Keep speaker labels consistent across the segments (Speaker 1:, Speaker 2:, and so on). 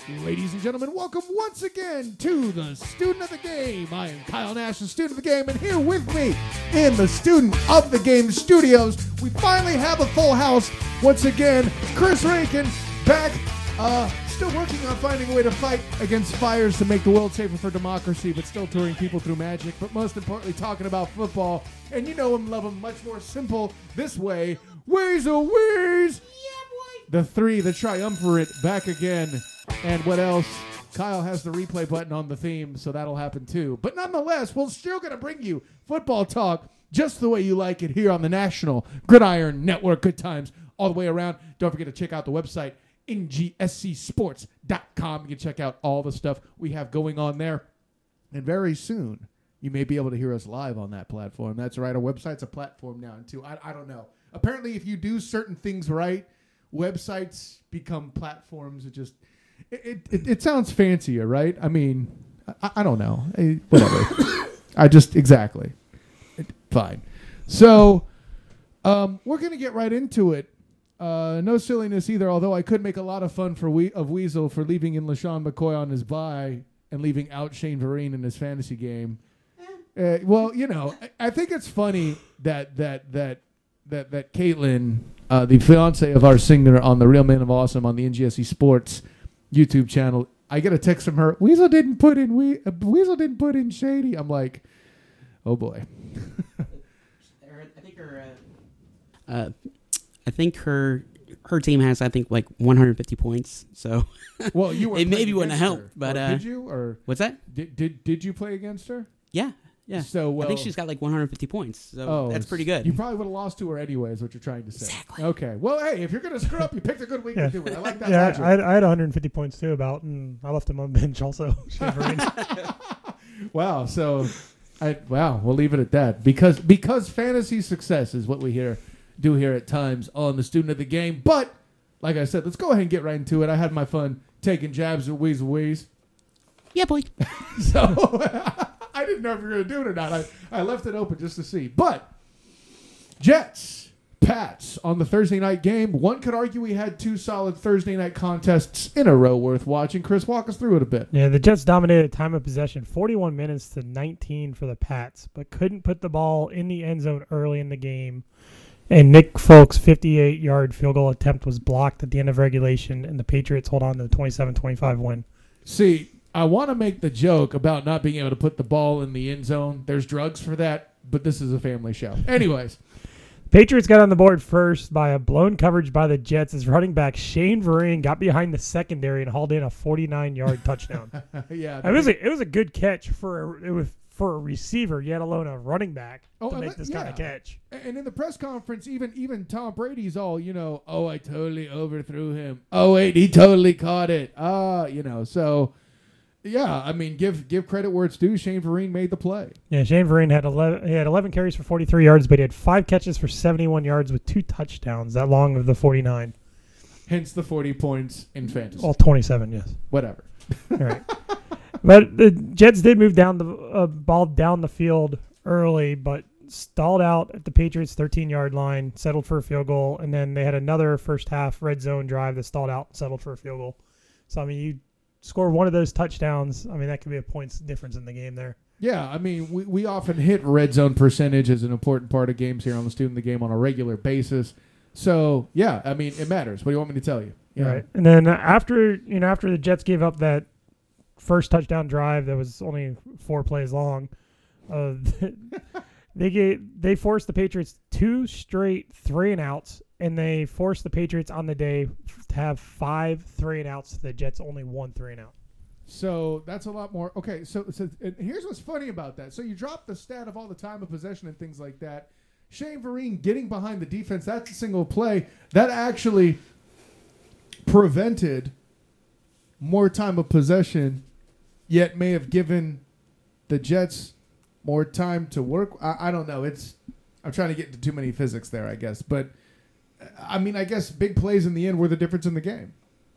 Speaker 1: Ladies and gentlemen, welcome once again to the Student of the Game. I am Kyle Nash, the Student of the Game, and here with me in the Student of the Game studios, we finally have a full house once again. Chris Rankin back, still working on finding a way to fight against fires to make the world safer for democracy, but still touring people through magic, but most importantly talking about football. And you know him, love him, much more simple this way. Weasel Weeze! The three, the triumvirate, back again. And what else? Kyle has the replay button on the theme, so that'll happen too. But nonetheless, we're still going to bring you football talk just the way you like it here on the National Gridiron Network. Good times all the way around. Don't forget to check out the website, ngscsports.com. You can check out all the stuff we have going on there. And very soon, you may be able to hear us live on that platform. That's right. Our website's a platform now, too. I don't know. Apparently, if you do certain things right, websites become platforms. It sounds fancier, right? I mean, I don't know. Whatever. Exactly. Fine. So, we're going to get right into it. No silliness either, although I could make a lot of fun of Weasel for leaving in LaShawn McCoy on his bye and leaving out Shane Vereen in his fantasy game. Well, you know, I think it's funny that Caitlin, the fiance of our singer on the Real Man of Awesome on the NGSE Sports YouTube channel, I get a text from her. Weasel didn't put in Shady. I'm like, oh boy.
Speaker 2: I think her team has like 150 points. So
Speaker 1: well, you were
Speaker 2: it maybe wouldn't have helped, but
Speaker 1: did you or
Speaker 2: what's that?
Speaker 1: Did you play against her?
Speaker 2: Yeah. So I think she's got like 150 points. So that's pretty good.
Speaker 1: You probably would have lost to her anyway, is what you're trying to say.
Speaker 2: Exactly.
Speaker 1: Okay. Well, hey, if you're going to screw up, you picked a good week to do it. I like that.
Speaker 3: Yeah, I had 150 points too, and I left him on bench also.
Speaker 1: Wow. So, we'll leave it at that because fantasy success is what we do here at times on the Student of the Game. But like I said, let's go ahead and get right into it. I had my fun taking jabs at Weasel Weeze.
Speaker 2: Yeah, boy.
Speaker 1: So. I didn't know if you were going to do it or not. I left it open just to see. But Jets, Pats on the Thursday night game. One could argue we had two solid Thursday night contests in a row worth watching. Chris, walk us through it a bit.
Speaker 3: Yeah, the Jets dominated time of possession, 41 minutes to 19 for the Pats, but couldn't put the ball in the end zone early in the game. And Nick Folk's 58-yard field goal attempt was blocked at the end of regulation, and the Patriots hold on to the 27-25 win.
Speaker 1: See, I want to make the joke about not being able to put the ball in the end zone. There's drugs for that, but this is a family show. Anyways.
Speaker 3: Patriots got on the board first by a blown coverage by the Jets as running back Shane Vereen got behind the secondary and hauled in a 49-yard touchdown.
Speaker 1: Yeah,
Speaker 3: it was a good catch for a receiver, yet alone a running back to make this kind of catch.
Speaker 1: And in the press conference, even Tom Brady's all, I totally overthrew him. Oh, wait, he totally caught it. So... Yeah, I mean, give credit where it's due. Shane Vereen made the play.
Speaker 3: Yeah, Shane Vereen had 11 carries for 43 yards, but he had 5 catches for 71 yards with 2 touchdowns, that long of the 49.
Speaker 1: Hence the 40 points in fantasy.
Speaker 3: Well, 27, yes.
Speaker 1: Whatever.
Speaker 3: All right. But the Jets did move down the ball down the field early, but stalled out at the Patriots' 13-yard line, settled for a field goal, and then they had another first-half red zone drive that stalled out and settled for a field goal. So, I mean, you score one of those touchdowns, I mean, that could be a points difference in the game there.
Speaker 1: Yeah, I mean, we often hit red zone percentage as an important part of games here on the Student of the Game on a regular basis. So, yeah, I mean, it matters. What do you want me to tell you? Yeah.
Speaker 3: Right. And then after the Jets gave up that first touchdown drive that was only 4 plays long, they forced the Patriots 2 straight 3-and-outs, and they forced the Patriots on the day to have 5 3-and-outs. The Jets only 1 3-and-out.
Speaker 1: So that's a lot more. Okay, so and here's what's funny about that. So you drop the stat of all the time of possession and things like that. Shane Vereen getting behind the defense, that's a single play. That actually prevented more time of possession, yet may have given the Jets more time to work. I don't know. I'm trying to get into too many physics there, I guess. But, I mean, I guess big plays in the end were the difference in the game.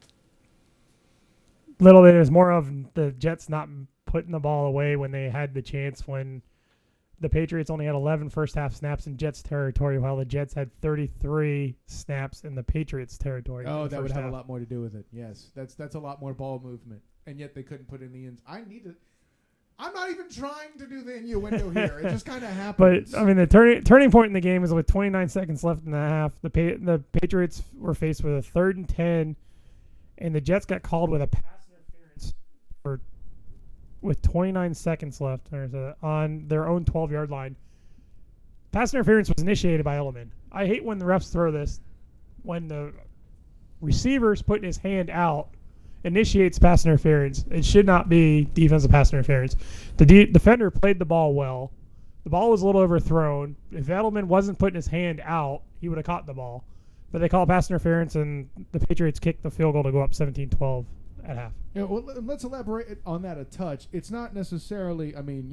Speaker 3: Little bit is more of the Jets not putting the ball away when they had the chance, when the Patriots only had 11 first-half snaps in Jets territory, while the Jets had 33 snaps in the Patriots territory.
Speaker 1: Oh, that would have a lot more to do with it. Yes, that's a lot more ball movement, and yet they couldn't put in the ends. I'm not even trying to do the innuendo here. It just kind of happens.
Speaker 3: But I mean, the turning point in the game is with 29 seconds left in the half. The Patriots were faced with a 3rd and 10, and the Jets got called with a pass interference with 29 seconds left on their own 12-yard line. Pass interference was initiated by Edelman. I hate when the refs throw this. When the receiver's putting his hand out, initiates pass interference. It should not be defensive pass interference. The defender played the ball well. The ball was a little overthrown. If Edelman wasn't putting his hand out, he would have caught the ball. But they called pass interference, and the Patriots kicked the field goal to go up 17-12 at half.
Speaker 1: Yeah, well, let's elaborate on that a touch. It's not necessarily, I mean,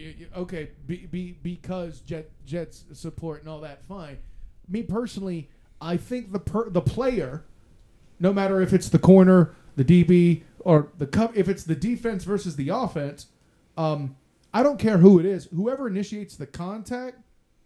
Speaker 1: because Jets support and all that, fine. Me personally, I think the player, no matter if it's the corner, the DB, or if it's the defense versus the offense, I don't care who it is. Whoever initiates the contact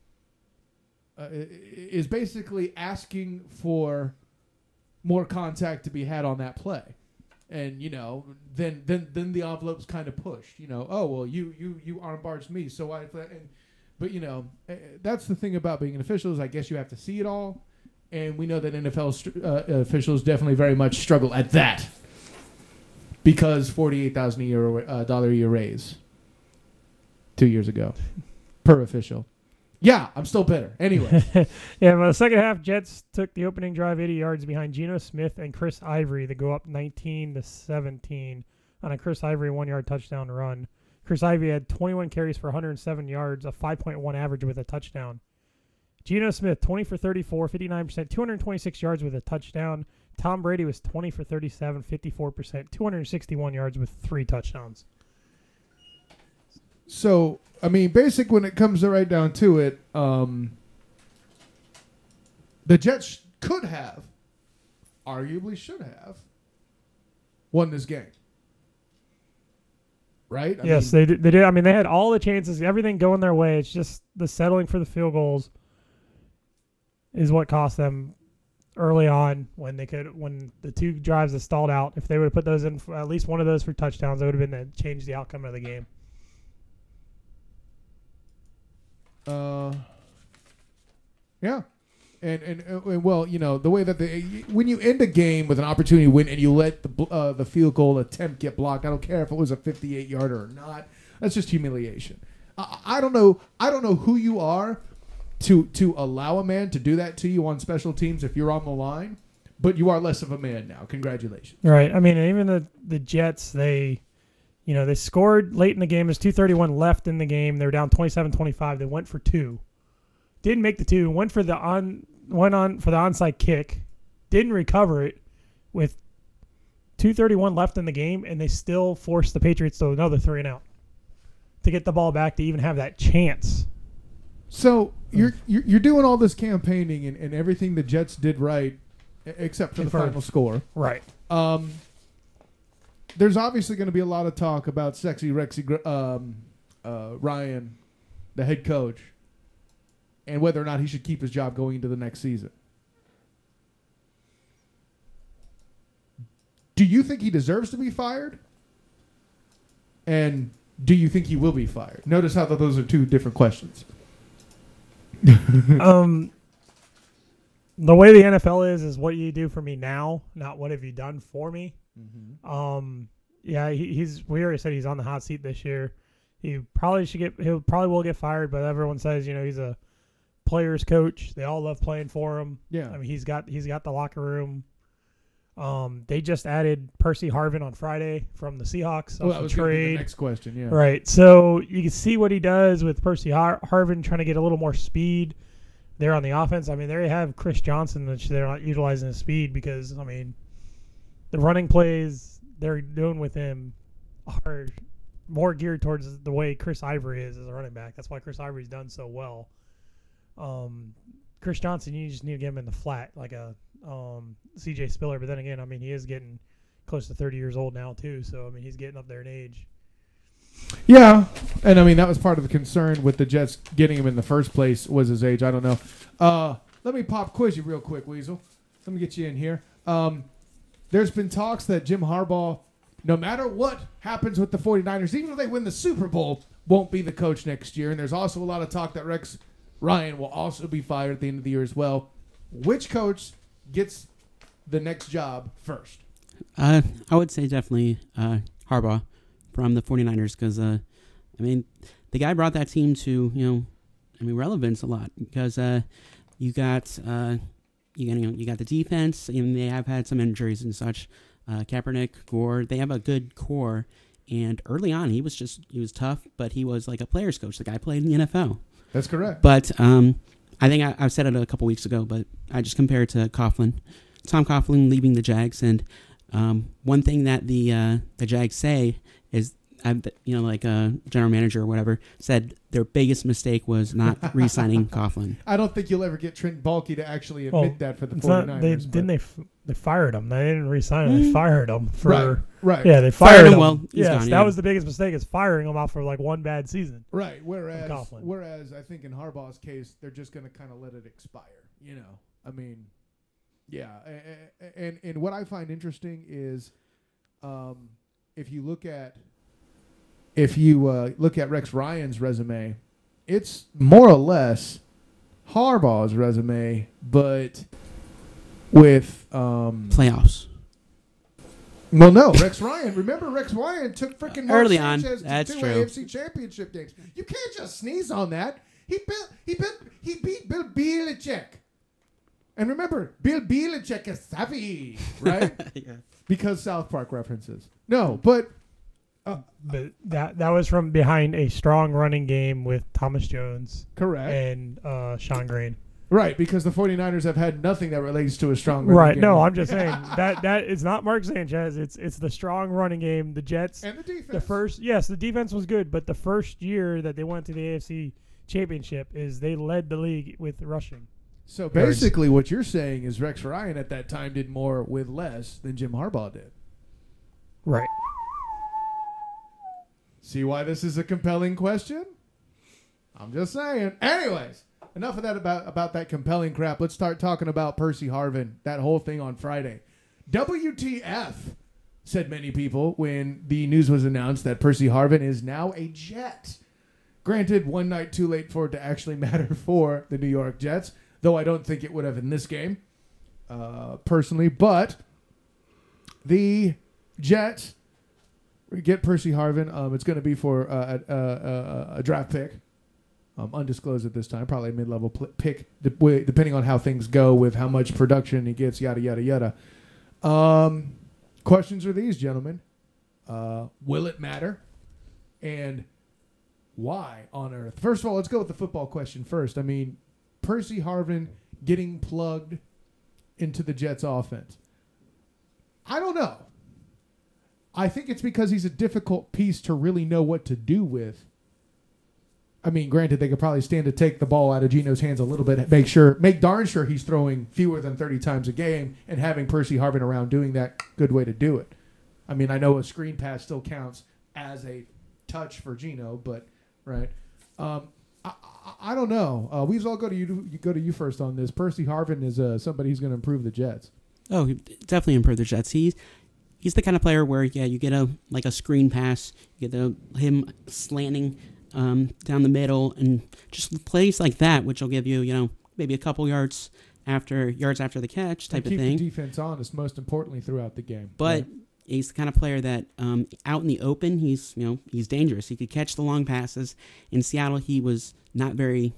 Speaker 1: is basically asking for more contact to be had on that play, and then the envelope's kind of pushed. Oh well, you armbarred me, so I. But that's the thing about being an official is I guess you have to see it all, and we know that NFL officials definitely very much struggle at that. Because $48,000 a year raise 2 years ago per official. Yeah, I'm still bitter. Anyway.
Speaker 3: Yeah, well, the second half, Jets took the opening drive 80 yards behind Geno Smith and Chris Ivory to go up 19-17 on a Chris Ivory 1-yard touchdown run. Chris Ivory had 21 carries for 107 yards, a 5.1 average with a touchdown. Geno Smith, 20 for 34, 59%, 226 yards with a touchdown. Tom Brady was 20 for 37, 54%, 261 yards with 3 touchdowns.
Speaker 1: So, I mean, basic when it comes right down to it, the Jets could have, arguably should have, won this game. Right?
Speaker 3: Yes, they did. I mean, they had all the chances, everything going their way. It's just the settling for the field goals is what cost them early on when the 2 drives that stalled out. If they would have put those in, for at least one of those for touchdowns, it would have been to change the outcome of the game.
Speaker 1: Yeah. And well, the way that when you end a game with an opportunity to win and you let the field goal attempt get blocked, I don't care if it was a 58-yarder or not. That's just humiliation. I don't know who you are to allow a man to do that to you on special teams if you're on the line, but you are less of a man now. Congratulations.
Speaker 3: Right. I mean, even the Jets, they scored late in the game. There's 2:31 left in the game. They were down 27-25. They went for 2. Didn't make the 2. Went for the onside kick. Didn't recover it with 2:31 left in the game, and they still forced the Patriots to another 3 and out to get the ball back to even have that chance.
Speaker 1: So you're doing all this campaigning and everything the Jets did right, except for the final score.
Speaker 3: Right.
Speaker 1: There's obviously going to be a lot of talk about Sexy Rexy Ryan, the head coach, and whether or not he should keep his job going into the next season. Do you think he deserves to be fired? And do you think he will be fired? Notice how those are 2 different questions.
Speaker 3: The way the NFL is what you do for me now, not what have you done for me. Mm-hmm. Yeah, we already said he's on the hot seat this year. He probably will get fired, but everyone says, he's a player's coach. They all love playing for him.
Speaker 1: Yeah.
Speaker 3: I mean, he's got the locker room. They just added Percy Harvin on Friday from the Seahawks.
Speaker 1: Well, that was going to be the next question, yeah.
Speaker 3: Right. So you can see what he does with Percy Harvin trying to get a little more speed there on the offense. I mean, there you have Chris Johnson, which they're not utilizing his speed because, I mean, the running plays they're doing with him are more geared towards the way Chris Ivory is as a running back. That's why Chris Ivory's done so well. Chris Johnson, you just need to get him in the flat like a CJ Spiller. But then again, I mean, he is getting close to 30 years old now too. So, I mean, he's getting up there in age.
Speaker 1: Yeah, and I mean that was part of the concern with the Jets getting him in the first place was his age. I don't know. Let me pop quiz you real quick, Weasel. Let me get you in here. There's been talks that Jim Harbaugh, no matter what happens with the 49ers, even if they win the Super Bowl, won't be the coach next year. And there's also a lot of talk that Rex Ryan will also be fired at the end of the year as well. Which coach gets the next job first?
Speaker 2: I would say definitely Harbaugh from the 49ers because, I mean, the guy brought that team to, relevance a lot because you got the defense, and they have had some injuries and such. Kaepernick, Gore, they have a good core. And early on, he was tough, but he was like a player's coach. The guy played in the NFL.
Speaker 1: That's correct.
Speaker 2: But I think I've said it a couple weeks ago, but I just compare it to Coughlin. Tom Coughlin leaving the Jags, and one thing that the Jags say is, like a general manager or whatever said their biggest mistake was not re-signing Coughlin.
Speaker 1: I don't think you'll ever get Trent Baalke to actually admit that for the 49ers.
Speaker 3: They fired him. They didn't re-sign him. They fired him for
Speaker 1: right.
Speaker 3: Yeah, they fired him.
Speaker 2: Well, he's gone,
Speaker 3: that was the biggest mistake, is firing him off for like one bad season.
Speaker 1: Right. Whereas I think in Harbaugh's case, they're just going to kind of let it expire. I mean, yeah. And what I find interesting is, if you look at Rex Ryan's resume, it's more or less Harbaugh's resume, but with
Speaker 2: playoffs.
Speaker 1: Well, no, Rex Ryan. Remember, Rex Ryan took freaking
Speaker 2: early on. That's
Speaker 1: to
Speaker 2: true.
Speaker 1: AFC Championship games. You can't just sneeze on that. He beat Bill Belichick. And remember, Bill Belichick is savvy, right?
Speaker 2: Yeah. Because
Speaker 1: South Park references. No, but
Speaker 3: that was from behind a strong running game with Thomas Jones,
Speaker 1: correct,
Speaker 3: and Sean Green.
Speaker 1: Right, because the 49ers have had nothing that relates to a strong
Speaker 3: running
Speaker 1: game.
Speaker 3: Right, no, I'm just saying that is not Mark Sanchez. It's the strong running game. The Jets
Speaker 1: and the defense.
Speaker 3: The defense was good, but the first year that they went to the AFC Championship is they led the league with rushing.
Speaker 1: So basically what you're saying is Rex Ryan at that time did more with less than Jim Harbaugh did.
Speaker 3: Right.
Speaker 1: See why this is a compelling question? I'm just saying. Anyways, enough of that about that compelling crap. Let's start talking about Percy Harvin, that whole thing on Friday. WTF, said many people when the news was announced that Percy Harvin is now a Jet. Granted, one night too late for it to actually matter for the New York Jets, though I don't think it would have in this game, personally. But the Jets get Percy Harvin. It's going to be for a draft pick. Undisclosed at this time, probably a mid-level pick, depending on how things go with how much production he gets, yada, yada, yada. Questions are these, gentlemen. Will it matter? And why on earth? First of all, let's go with the football question first. I mean, Percy Harvin getting plugged into the Jets offense. I don't know. I think it's because he's a difficult piece to really know what to do with. I mean, granted, they could probably stand to take the ball out of Geno's hands a little bit, make darn sure he's throwing fewer than 30 times a game, and having Percy Harvin around doing that, good way to do it. I mean, I know a screen pass still counts as a touch for Geno, but right. I don't know. We'll go to you. Go to you first on this. Percy Harvin is somebody who's going to improve the Jets.
Speaker 2: Oh, he definitely improve the Jets. He's the kind of player where you get a screen pass, you get him slanting down the middle, and just plays like that, which will give you maybe a couple yards after the catch type of thing.
Speaker 1: Keep the defense honest, most importantly, throughout the game.
Speaker 2: But he's the kind of player that out in the open, he's dangerous. He could catch the long passes. In Seattle, he was not very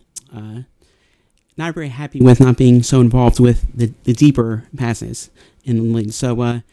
Speaker 2: happy with not being so involved with the deeper passes in the league. So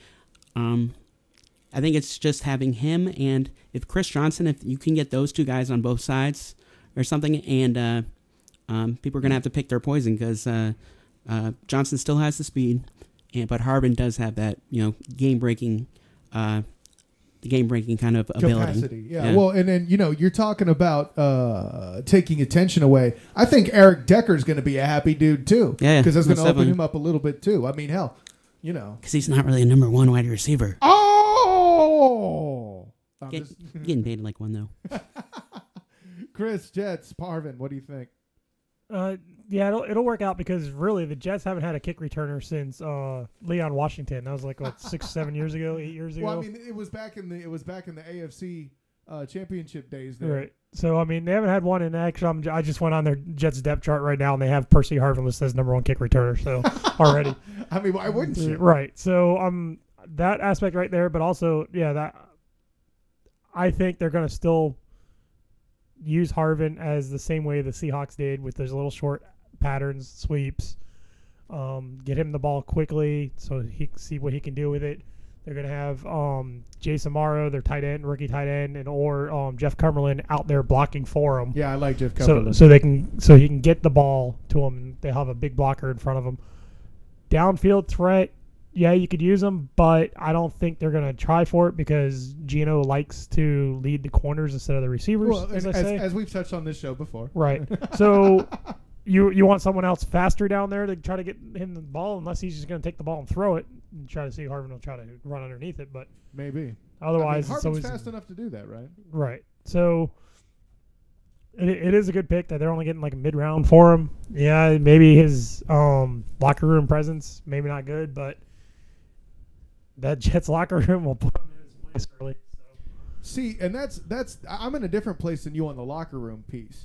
Speaker 2: I think it's just having him, and if Chris Johnson, if you can get those two guys on both sides or something, and people are going to have to pick their poison because Johnson still has the speed, but Harvin does have that game-breaking kind of ability.
Speaker 1: Capacity, yeah. Well, and then you're talking about taking attention away. I think Eric Decker's going to be a happy dude too.
Speaker 2: Yeah,
Speaker 1: because that's going to open him up a little bit too. I mean, hell,
Speaker 2: because he's not really a number one wide receiver.
Speaker 1: Oh, all I'm
Speaker 2: Get,
Speaker 1: just
Speaker 2: getting paid like one though.
Speaker 1: Chris, Jets, Parvin, what do you think?
Speaker 3: Yeah, it'll work out because really the Jets haven't had a kick returner since Leon Washington. That was like what 8 years ago.
Speaker 1: Well, I mean, it was back in the AFC championship days there.
Speaker 3: Right. So I mean, they haven't had one in action. I just went on their Jets depth chart right now, and they have Percy Harvin listed as number 1 kick returner. So already,
Speaker 1: I mean, why wouldn't you?
Speaker 3: Right. So that aspect right there, but also that I think they're going to still use Harvin as the same way the Seahawks did with those little short patterns, sweeps. Get him the ball quickly so he can see what he can do with it. They're going to have Jason Morrow, their rookie tight end, or Jeff Cumberland out there blocking for him.
Speaker 1: Yeah, I like Jeff Cumberland.
Speaker 3: So he can get the ball to him, and they have a big blocker in front of him. Downfield threat, yeah, you could use them, but I don't think they're going to try for it because Gino likes to lead the corners instead of the receivers.
Speaker 1: Well, as we've touched on this show before.
Speaker 3: Right. So you want someone else faster down there to try to get him the ball, unless he's just going to take the ball and throw it and try to see Harvin will try to run underneath it. But
Speaker 1: maybe.
Speaker 3: Otherwise,
Speaker 1: Harvin's always fast enough to do that, right?
Speaker 3: Right. So it is a good pick that they're only getting like a mid-round for him. Yeah, maybe his locker room presence, maybe not good, but that Jets locker room will put him in his place early. So.
Speaker 1: See, and that's I'm in a different place than you on the locker room piece.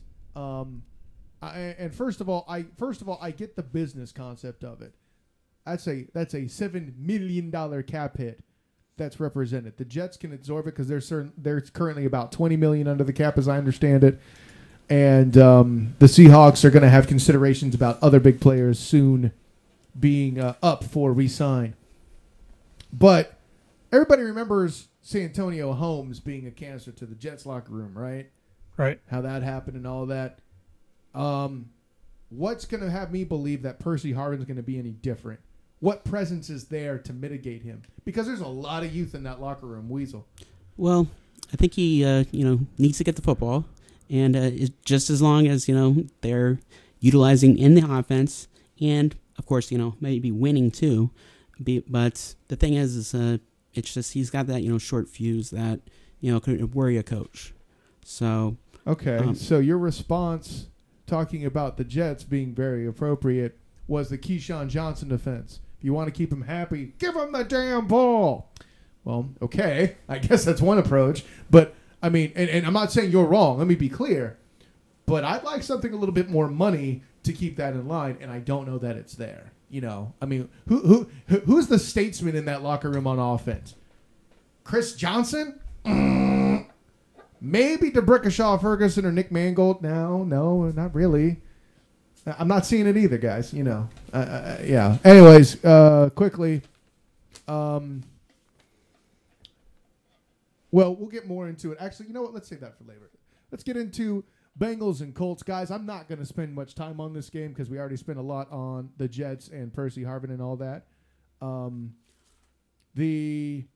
Speaker 1: And first of all, I get the business concept of it. That's a $7 million cap hit that's represented. The Jets can absorb it because they're currently about $20 million under the cap, as I understand it. And the Seahawks are going to have considerations about other big players soon being up for re-sign. But everybody remembers Santonio Holmes being a cancer to the Jets locker room, right?
Speaker 3: Right.
Speaker 1: How that happened and all that. What's going to have me believe that Percy Harvin's going to be any different? What presence is there to mitigate him? Because there's a lot of youth in that locker room, Weasel.
Speaker 2: Well, I think he needs to get the football, and just as long as they're utilizing in the offense, and of course maybe winning too. But the thing is it's just he's got that short fuse that could worry a coach. So
Speaker 1: okay, so your response, talking about the Jets being very appropriate, was the Keyshawn Johnson defense. If you want to keep him happy, give him the damn ball. Well, okay, I guess that's one approach. But I mean, and I'm not saying you're wrong. Let me be clear. But I'd like something a little bit more money to keep that in line, and I don't know that it's there. I mean, who's the statesman in that locker room on offense? Chris Johnson? Maybe DeBrickashaw Ferguson or Nick Mangold. No, not really. I'm not seeing it either, guys. Yeah. Anyways, quickly. Well, we'll get more into it. Actually, you know what? Let's save that for later. Let's get into Bengals and Colts. Guys, I'm not going to spend much time on this game because we already spent a lot on the Jets and Percy Harvin and all that. The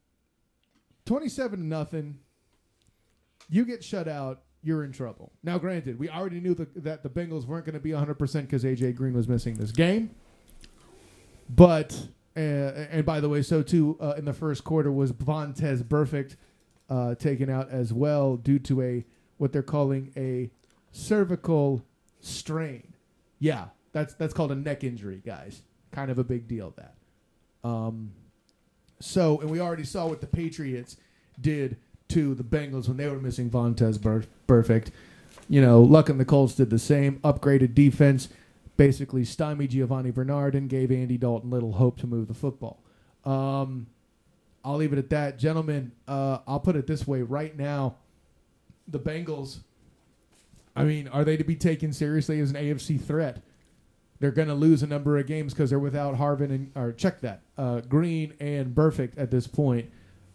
Speaker 1: 27-0, you get shut out, you're in trouble. Now, granted, we already knew that the Bengals weren't going to be 100% because A.J. Green was missing this game. But, and by the way, so too, in the first quarter was Vontaze Burfict taken out as well due to what they're calling a cervical strain. Yeah, that's called a neck injury, guys. Kind of a big deal, that. And we already saw what the Patriots did to the Bengals when they were missing Vontaze Burfict. Luck and the Colts did the same. Upgraded defense, basically stymied Giovanni Bernard and gave Andy Dalton little hope to move the football. I'll leave it at that. Gentlemen, I'll put it this way. Right now, the Bengals, I mean, are they to be taken seriously as an AFC threat? They're going to lose a number of games because they're without Green and Burfict at this point.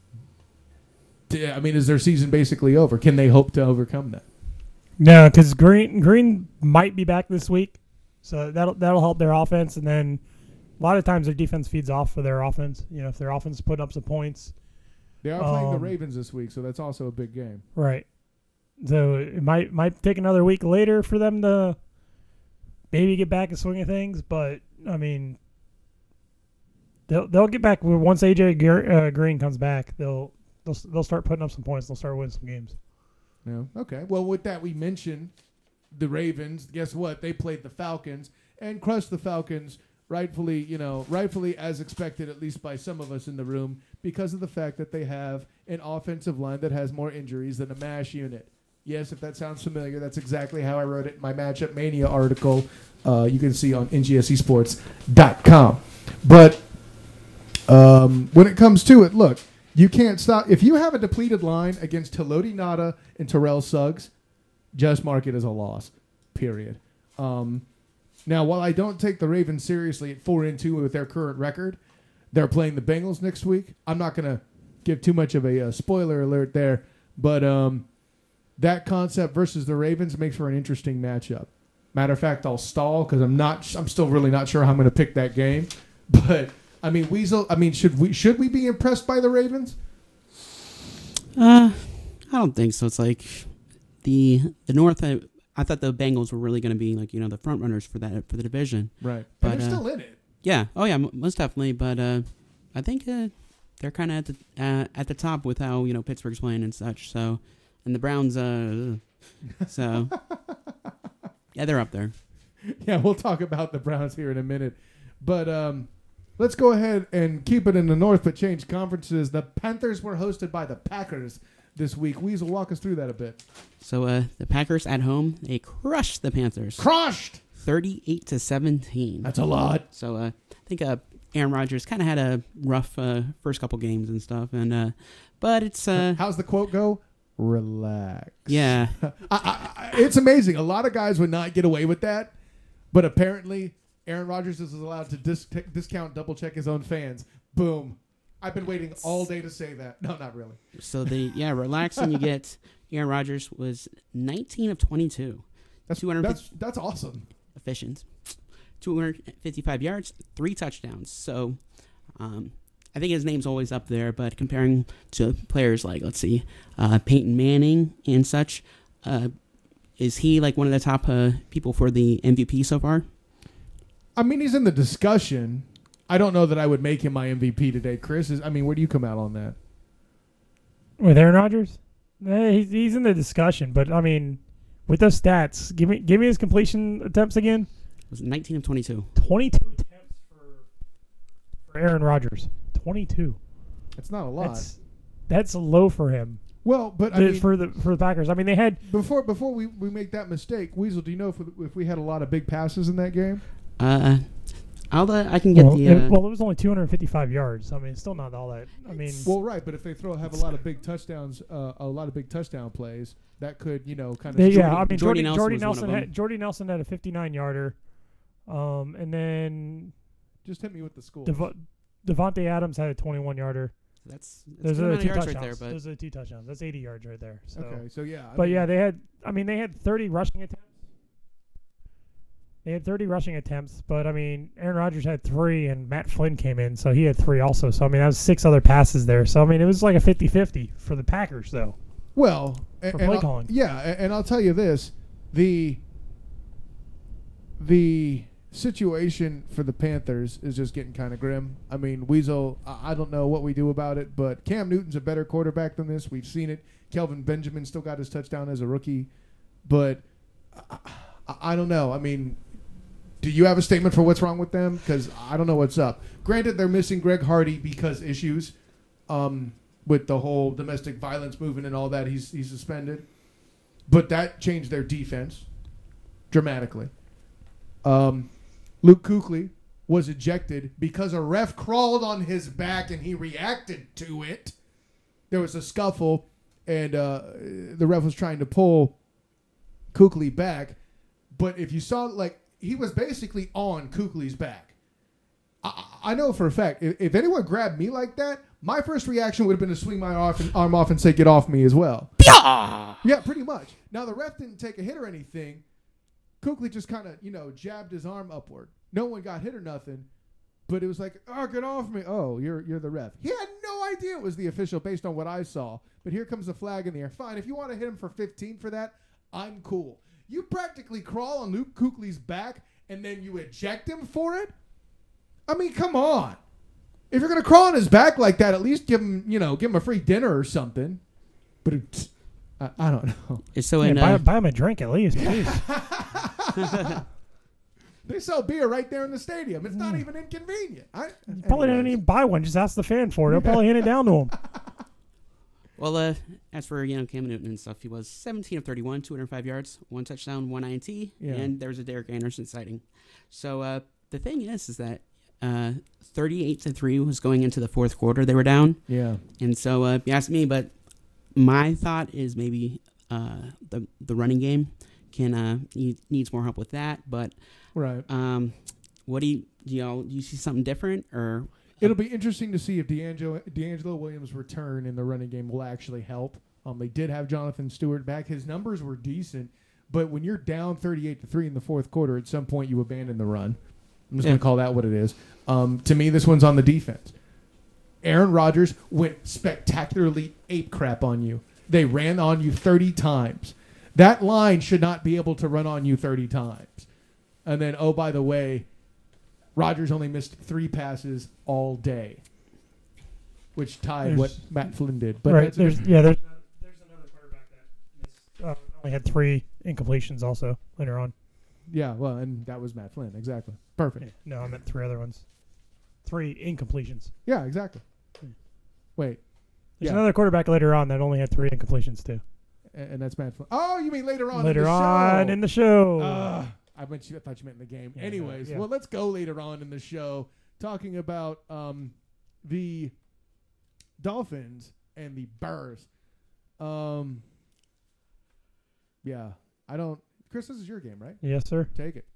Speaker 1: I mean, is their season basically over? Can they hope to overcome that?
Speaker 3: No, because Green might be back this week, so that'll help their offense. And then a lot of times their defense feeds off for their offense. If their offense put up some points.
Speaker 1: They are playing the Ravens this week, so that's also a big game.
Speaker 3: Right. So it might take another week later for them to maybe get back in swing of things, but I mean, they'll get back once AJ Green comes back. They'll They'll start putting up some points. They'll start winning some games.
Speaker 1: Yeah. Okay. Well, with that, we mentioned the Ravens. Guess what? They played the Falcons and crushed the Falcons, rightfully as expected, at least by some of us in the room, because of the fact that they have an offensive line that has more injuries than a MASH unit. Yes, if that sounds familiar, that's exactly how I wrote it in my Matchup Mania article. You can see on ngsesports.com. But when it comes to it, look, you can't stop. If you have a depleted line against Haloti Ngata and Terrell Suggs, just mark it as a loss, period. Now, while I don't take the Ravens seriously at 4-2 with their current record, they're playing the Bengals next week. I'm not going to give too much of a spoiler alert there, but that concept versus the Ravens makes for an interesting matchup. Matter of fact, I'll stall because I'm still really not sure how I'm going to pick that game. But I mean, Weasel. I mean, should we be impressed by the Ravens?
Speaker 2: I don't think so. It's like the North. I thought the Bengals were really going to be like the front runners for the division.
Speaker 1: Right,
Speaker 2: but
Speaker 1: and they're still in it.
Speaker 2: Yeah. Oh yeah, most definitely. But I think they're kind of at the top with how Pittsburgh's playing and such. So, and the Browns. So yeah, they're up there.
Speaker 1: Yeah, we'll talk about the Browns here in a minute, but let's go ahead and keep it in the North, but change conferences. The Panthers were hosted by the Packers this week. Weasel, walk us through that a bit.
Speaker 2: So the Packers at home, they crushed the Panthers.
Speaker 1: Crushed!
Speaker 2: 38-17.
Speaker 1: That's a lot.
Speaker 2: So I think Aaron Rodgers kind of had a rough first couple games and stuff, and but it's
Speaker 1: how's the quote go? Relax.
Speaker 2: Yeah.
Speaker 1: It's amazing. A lot of guys would not get away with that, but apparently Aaron Rodgers is allowed to discount, double check his own fans. Boom. I've been waiting all day to say that. No, not really.
Speaker 2: So relax, and you get Aaron Rodgers was 19 of 22.
Speaker 1: That's awesome.
Speaker 2: Efficient. 255 yards, 3 touchdowns. So I think his name's always up there, but comparing to players like, let's see, Peyton Manning and such, is he like one of the top people for the MVP so far?
Speaker 1: I mean, he's in the discussion. I don't know that I would make him my MVP today. Chris, where do you come out on that?
Speaker 3: With Aaron Rodgers? He's in the discussion, but I mean, with those stats, give me his completion attempts again.
Speaker 2: It was 19 of 22.
Speaker 3: 22 attempts for Aaron Rodgers. 22.
Speaker 1: That's not a lot.
Speaker 3: That's low for him.
Speaker 1: Well, but
Speaker 3: for the Packers, I mean, they had
Speaker 1: before we make that mistake. Weasel, do you know if we had a lot of big passes in that game?
Speaker 2: I can get
Speaker 3: it was only 255 yards. I mean, it's still not all that. I mean,
Speaker 1: well, right, but if they have a lot of big touchdowns, a lot of big touchdown plays, that could kind of.
Speaker 3: Yeah, I mean, Jordy
Speaker 2: Nelson
Speaker 3: had a 59-yarder, and then
Speaker 1: just hit me with the score.
Speaker 3: Devontae Adams had a 21-yarder.
Speaker 2: Those are 2 touchdowns. Right there, but
Speaker 3: those are 2 touchdowns. That's 80 yards right there. So.
Speaker 1: Okay, so yeah.
Speaker 3: They had 30 rushing attempts. They had 30 rushing attempts, but, I mean, Aaron Rodgers had 3, and Matt Flynn came in, so he had 3 also. So, I mean, that was 6 other passes there. So, I mean, it was like a 50-50 for the Packers, though.
Speaker 1: Well,
Speaker 3: for play calling.
Speaker 1: Yeah, and I'll tell you this. The situation for the Panthers is just getting kind of grim. I mean, Weasel, I don't know what we do about it, but Cam Newton's a better quarterback than this. We've seen it. Kelvin Benjamin still got his touchdown as a rookie, but I don't know. I mean, do you have a statement for what's wrong with them? Because I don't know what's up. Granted, they're missing Greg Hardy because issues with the whole domestic violence movement and all that. He's suspended. But that changed their defense dramatically. Luke Kuechly was ejected because a ref crawled on his back and he reacted to it. There was a scuffle, and the ref was trying to pull Kuechly back. But if you saw, he was basically on Kuechly's back. I know for a fact, if anyone grabbed me like that, my first reaction would have been to swing my arm off and say, get off me as well. Yeah, pretty much. Now, the ref didn't take a hit or anything. Kuechly just kind of, jabbed his arm upward. No one got hit or nothing. But it was like, oh, get off me. Oh, you're the ref. He had no idea it was the official based on what I saw. But here comes the flag in the air. Fine, if you want to hit him for 15 for that, I'm cool. You practically crawl on Luke Kuechly's back and then you eject him for it? I mean, come on. If you're gonna crawl on his back like that, at least give him a free dinner or something. But I don't know.
Speaker 2: So
Speaker 3: buy him a drink at least, please.
Speaker 1: They sell beer right there in the stadium. It's not even inconvenient.
Speaker 3: Probably don't even buy one. Just ask the fan for it. They'll probably hand it down to him.
Speaker 2: Well, as for Cam Newton and stuff, he was 17 of 31, 205 yards, 1 touchdown, 1 INT, and there was a Derek Anderson sighting. So the thing is that 38-3 was going into the fourth quarter. They were down.
Speaker 1: Yeah.
Speaker 2: And so you asked me, but my thought is maybe the running game needs more help with that. But
Speaker 1: right.
Speaker 2: What do you see something different or?
Speaker 1: It'll be interesting to see if D'Angelo Williams' return in the running game will actually help. They did have Jonathan Stewart back. His numbers were decent, but when you're down 38-3 in the fourth quarter, at some point you abandon the run. I'm just going to call that what it is. To me, this one's on the defense. Aaron Rodgers went spectacularly ape crap on you. They ran on you 30 times. That line should not be able to run on you 30 times. And then, oh, by the way, Rodgers only missed 3 passes all day, which tied what Matt Flynn did. But
Speaker 3: right, there's another quarterback that only had 3 incompletions also later on.
Speaker 1: Yeah, well, and that was Matt Flynn, exactly. Perfect.
Speaker 3: Yeah, no, I meant 3 other ones. 3 incompletions.
Speaker 1: Yeah, exactly. Wait.
Speaker 3: There's another quarterback later on that only had 3 incompletions too.
Speaker 1: And that's Matt Flynn. Oh, you mean later on
Speaker 3: in the show.
Speaker 1: I thought you meant in the game.
Speaker 3: Yeah,
Speaker 1: Anyways,
Speaker 3: yeah.
Speaker 1: well, let's go later on in the show talking about the Dolphins and the Bears. Yeah, I don't. Chris, this is your game, right?
Speaker 3: Yes, sir.
Speaker 1: Take it.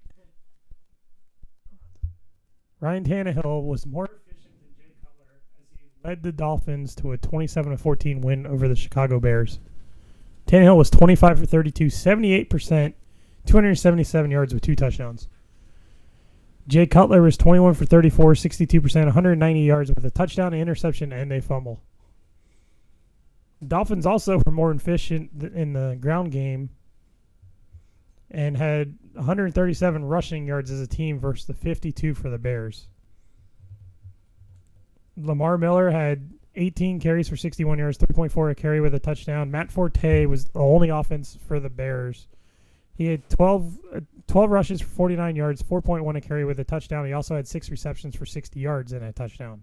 Speaker 3: Ryan Tannehill was more efficient than Jay Cutler as he led the Dolphins to a 27-14 win over the Chicago Bears. Tannehill was 25 for 32, 78%, 277 yards with 2 touchdowns. Jay Cutler was 21 for 34, 62%, 190 yards with a touchdown, an interception, and a fumble. Dolphins also were more efficient in the ground game and had 137 rushing yards as a team versus the 52 for the Bears. Lamar Miller had 18 carries for 61 yards, 3.4 a carry with a touchdown. Matt Forte was the only offense for the Bears. He had 12 rushes for 49 yards, 4.1 a carry with a touchdown. He also had 6 receptions for 60 yards and a touchdown.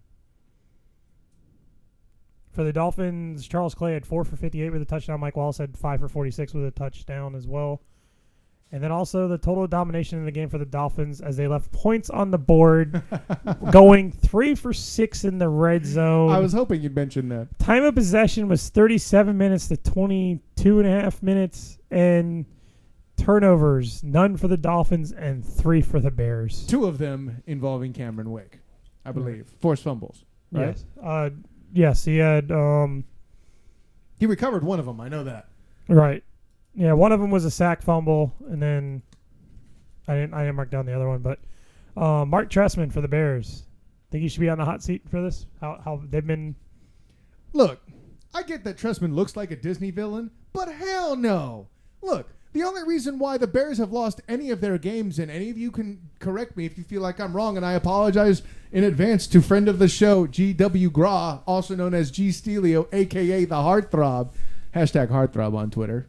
Speaker 3: For the Dolphins, Charles Clay had 4 for 58 with a touchdown. Mike Wallace had 5 for 46 with a touchdown as well. And then also the total domination in the game for the Dolphins as they left points on the board, going 3 for 6 in the red zone.
Speaker 1: I was hoping you'd mention that.
Speaker 3: Time of possession was 37 minutes to 22.5 minutes, and turnovers, none for the Dolphins and 3 for the Bears.
Speaker 1: 2 of them involving Cameron Wake, I believe. Forced fumbles, right?
Speaker 3: Yes. Yes, he had...
Speaker 1: he recovered one of them, I know that.
Speaker 3: Right. Yeah, one of them was a sack fumble, and then I didn't mark down the other one, but Mark Trestman for the Bears. Think he should be on the hot seat for this? How they've been...
Speaker 1: Look, I get that Trestman looks like a Disney villain, but hell no. Look, the only reason why the Bears have lost any of their games, and any of you can correct me if you feel like I'm wrong, and I apologize in advance to friend of the show, G.W. Graw, also known as G. Stelio, a.k.a. the Heartthrob, #Heartthrob on Twitter.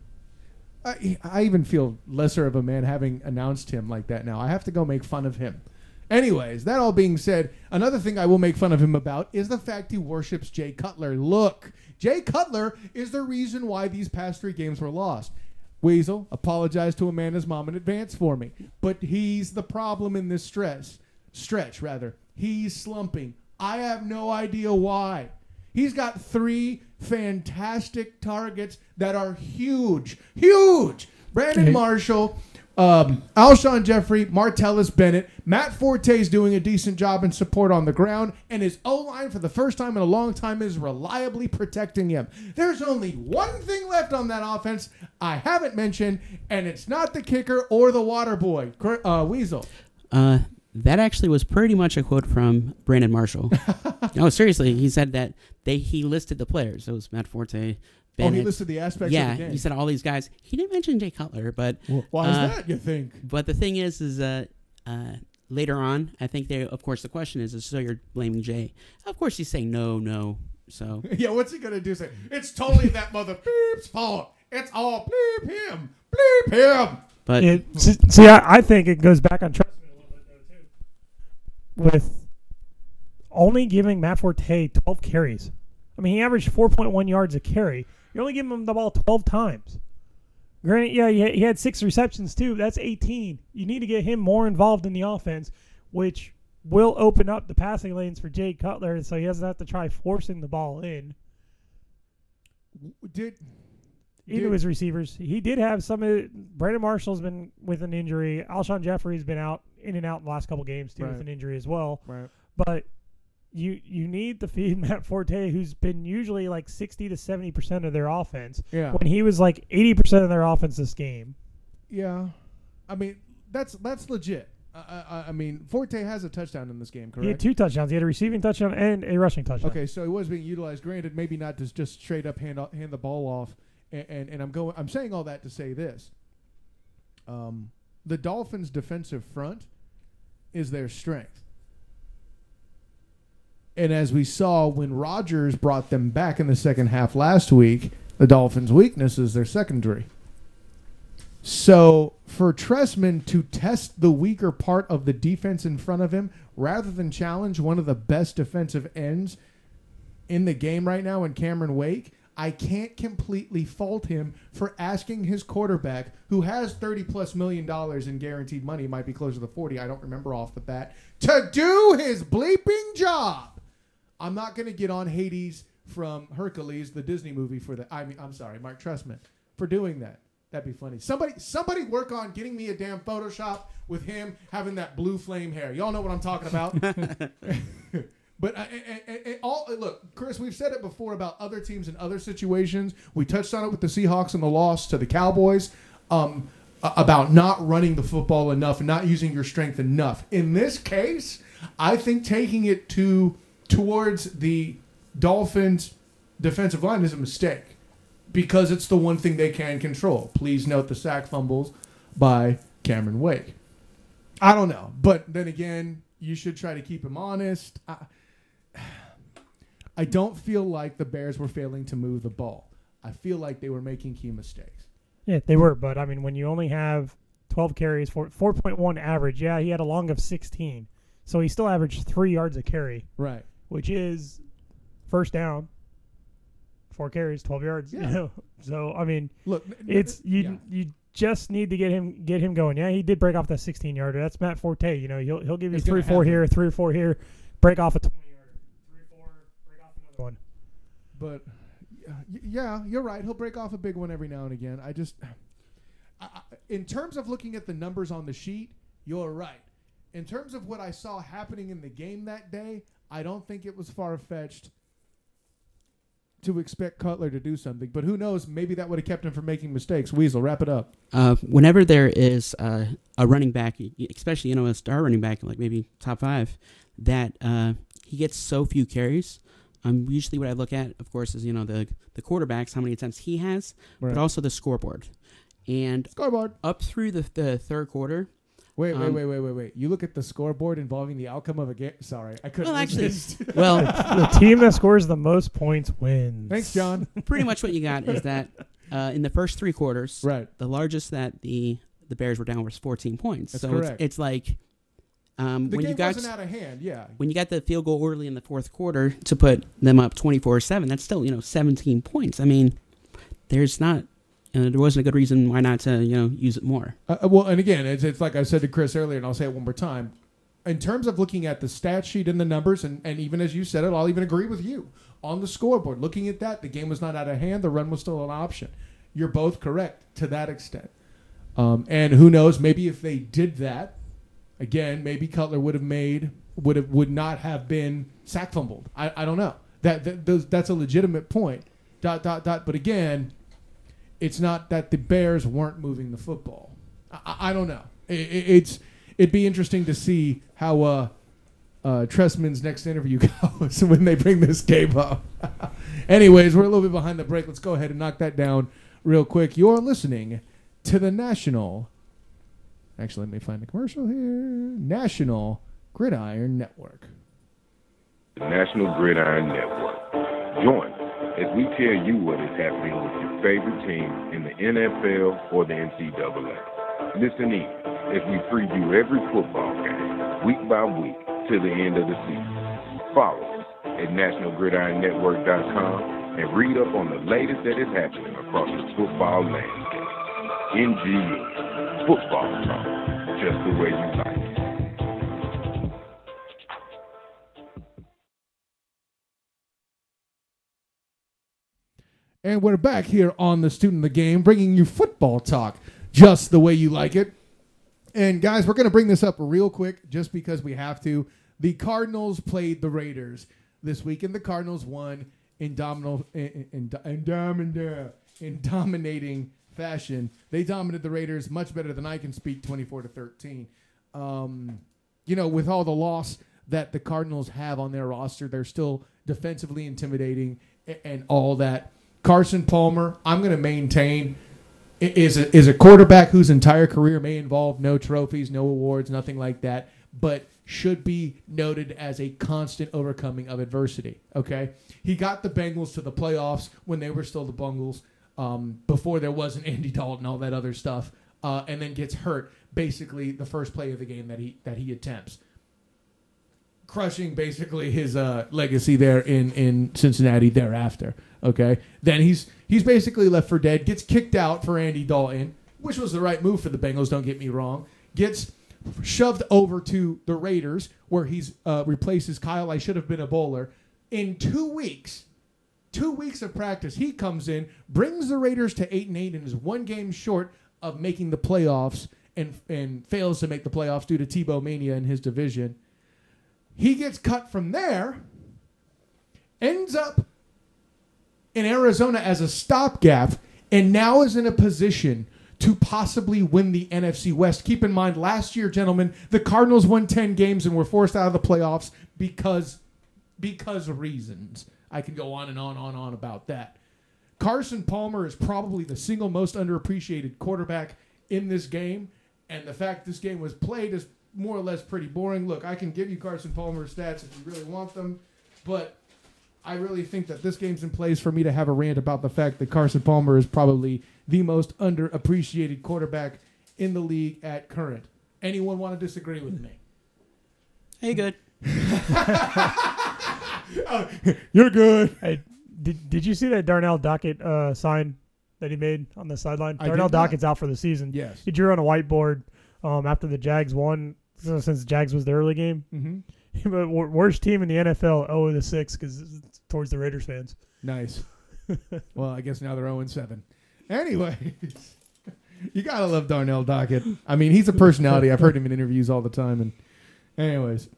Speaker 1: I even feel lesser of a man having announced him like that now. I have to go make fun of him. Anyways, that all being said, another thing I will make fun of him about is the fact he worships Jay Cutler. Look, Jay Cutler is the reason why these past 3 games were lost. Weasel, apologize to Amanda's mom in advance for me. But he's the problem in this stretch. He's slumping. I have no idea why. He's got 3 fantastic targets that are huge. Brandon Marshall, Alshon Jeffrey, Martellus Bennett. Matt Forte is doing a decent job in support on the ground, and his O-line for the first time in a long time is reliably protecting him. There's only one thing left on that offense I haven't mentioned, and it's not the kicker or the water boy, Weasel.
Speaker 2: That actually was pretty much a quote from Brandon Marshall. No, seriously, he said that he listed the players. It was Matt Forte, Bennett.
Speaker 1: Oh, he listed the aspects of the game.
Speaker 2: Yeah, he said all these guys. He didn't mention Jay Cutler, but...
Speaker 1: Why is that, you think?
Speaker 2: But the thing is later on, I think of course, the question is so you're blaming Jay. Of course, he's saying no. So
Speaker 1: yeah, what's he gonna do? Say it's totally that mother beep's fault. It's all bleep him, bleep him.
Speaker 2: But
Speaker 3: I think it goes back on Trestman a little bit though too, with only giving Matt Forte 12 carries. I mean, he averaged 4.1 yards a carry. You're only giving him the ball 12 times. Granted, yeah, he had 6 receptions too. That's 18. You need to get him more involved in the offense, which will open up the passing lanes for Jay Cutler, so he doesn't have to try forcing the ball in. Into his receivers. He did have Brandon Marshall's been with an injury. Alshon Jeffrey's been in and out in the last couple games too with an injury as well.
Speaker 1: Right.
Speaker 3: But you need to feed Matt Forte, who's been usually like 60 to 70% of their offense.
Speaker 1: Yeah.
Speaker 3: When he was like 80% of their offense this game.
Speaker 1: Yeah. I mean, that's legit. I mean, Forte has a touchdown in this game, correct?
Speaker 3: He had 2 touchdowns. He had a receiving touchdown and a rushing touchdown.
Speaker 1: Okay, so he was being utilized. Granted, maybe not just straight up hand the ball off. And I'm saying all that to say this. The Dolphins' defensive front is their strength. And as we saw when Rodgers brought them back in the second half last week, the Dolphins' weakness is their secondary. So for Trestman to test the weaker part of the defense in front of him rather than challenge one of the best defensive ends in the game right now in Cameron Wake, I can't completely fault him for asking his quarterback, who has $30+ million in guaranteed money, might be closer to 40, I don't remember off the bat, to do his bleeping job. I'm not going to get on Hades from Hercules, the Disney movie, I'm sorry, Mark Trestman, for doing that. That'd be funny. Somebody work on getting me a damn Photoshop with him having that blue flame hair. Y'all know what I'm talking about. But look, Chris, we've said it before about other teams in other situations. We touched on it with the Seahawks and the loss to the Cowboys about not running the football enough and not using your strength enough. In this case, I think taking it towards the Dolphins' defensive line is a mistake because it's the one thing they can control. Please note the sack fumbles by Cameron Wake. I don't know, but then again, you should try to keep him honest. I don't feel like the Bears were failing to move the ball. I feel like they were making key mistakes.
Speaker 3: Yeah, they were, but I mean, when you only have 12 carries, 4.1 average, yeah, he had a long of 16. So he still averaged 3 yards a carry.
Speaker 1: Right.
Speaker 3: Which is first down, 4 carries, 12 yards.
Speaker 1: Yeah.
Speaker 3: You know? So, I mean,
Speaker 1: look,
Speaker 3: you just need to get him going. Yeah, he did break off that 16-yarder. That's Matt Forte. You know, he'll give you 3 or 4 here, 3 or 4 here, break off a 20-yarder, 3 or 4, break off another one.
Speaker 1: But yeah, you're right. He'll break off a big one every now and again. In terms of looking at the numbers on the sheet, you're right. In terms of what I saw happening in the game that day, I don't think it was far-fetched to expect Cutler to do something. But who knows? Maybe that would have kept him from making mistakes. Weasel, wrap it up.
Speaker 2: Whenever there is a running back, especially a star running back, like maybe top 5, that he gets so few carries. Usually what I look at, of course, is the quarterbacks, how many attempts he has,
Speaker 1: right,
Speaker 2: but also the scoreboard. And
Speaker 1: scoreboard
Speaker 2: up through the third quarter.
Speaker 1: Wait. You look at the scoreboard involving the outcome of a game. Sorry, I couldn't.
Speaker 2: Well, actually,
Speaker 3: the team that scores the most points wins.
Speaker 1: Thanks, John.
Speaker 2: Pretty much what you got is that in the first 3 quarters,
Speaker 1: right,
Speaker 2: the largest that the Bears were down was 14 points.
Speaker 1: That's
Speaker 2: so
Speaker 1: correct.
Speaker 2: It's like
Speaker 1: the
Speaker 2: when
Speaker 1: game
Speaker 2: you got
Speaker 1: wasn't out of hand. Yeah,
Speaker 2: when you got the field goal early in the fourth quarter to put them up 24-7, that's still 17 points. I mean, there's not. There wasn't a good reason why not to use it more.
Speaker 1: Well, and again, it's like I said to Chris earlier, and I'll say it one more time. In terms of looking at the stat sheet and the numbers, and even as you said it, I'll even agree with you. On the scoreboard, looking at that, the game was not out of hand. The run was still an option. You're both correct to that extent. And who knows, maybe if they did that, again, maybe Cutler would not have been sack fumbled. I don't know. That's a legitimate point. ... But again, it's not that the Bears weren't moving the football. I don't know. It'd be interesting to see how Trestman's next interview goes when they bring this game up. Anyways, we're a little bit behind the break. Let's go ahead and knock that down real quick. You're listening to the National Actually, let me find the commercial here. National Gridiron Network.
Speaker 4: The National Gridiron Network. Join us as we tell you what is happening with your favorite team in the NFL or the NCAA. Listen in as we preview every football game, week by week, to the end of the season. Follow us at nationalgridironnetwork.com and read up on the latest that is happening across the football landscape. NGN, football talk, just the way you like it.
Speaker 1: And we're back here on the Student of the Game, bringing you football talk just the way you like it. And guys, we're going to bring this up real quick just because we have to. The Cardinals played the Raiders this week, and the Cardinals won in dominating fashion. They dominated the Raiders much better than I can speak, 24-13. With all the loss that the Cardinals have on their roster, they're still defensively intimidating and all that. Carson Palmer, I'm going to maintain, is a quarterback whose entire career may involve no trophies, no awards, nothing like that, but should be noted as a constant overcoming of adversity, okay? He got the Bengals to the playoffs when they were still the Bungles, before there wasn't Andy Dalton, all that other stuff, and then gets hurt basically the first play of the game that he attempts, crushing basically his legacy there in Cincinnati thereafter. Okay, then he's basically left for dead. Gets kicked out for Andy Dalton, which was the right move for the Bengals. Don't get me wrong. Gets shoved over to the Raiders, where he's replaces Kyle. I should have been a bowler. In 2 weeks of practice, he comes in, brings the Raiders to 8-8, and is one game short of making the playoffs, and fails to make the playoffs due to Tebow mania in his division. He gets cut from there, ends up in Arizona as a stopgap, and now is in a position to possibly win the NFC West. Keep in mind, last year, gentlemen, the Cardinals won 10 games and were forced out of the playoffs because of reasons. I can go on and on about that. Carson Palmer is probably the single most underappreciated quarterback in this game, and the fact this game was played is more or less pretty boring. Look, I can give you Carson Palmer's stats if you really want them, but I really think that this game's in place for me to have a rant about the fact that Carson Palmer is probably the most underappreciated quarterback in the league at current. Anyone want to disagree with me?
Speaker 2: Hey, good.
Speaker 1: Oh, you're good.
Speaker 3: Hey, did you see that Darnell Dockett sign that he made on the sideline? Darnell Dockett's out for the season.
Speaker 1: Yes.
Speaker 3: He drew on a whiteboard after the Jags won, since the Jags was the early game.
Speaker 1: Mm-hmm.
Speaker 3: But worst team in the NFL, 0-6, because it's towards the Raiders fans.
Speaker 1: Nice. Well, I guess now they're 0-7. Anyways, you got to love Darnell Dockett. I mean, he's a personality. I've heard him in interviews all the time. And anyways,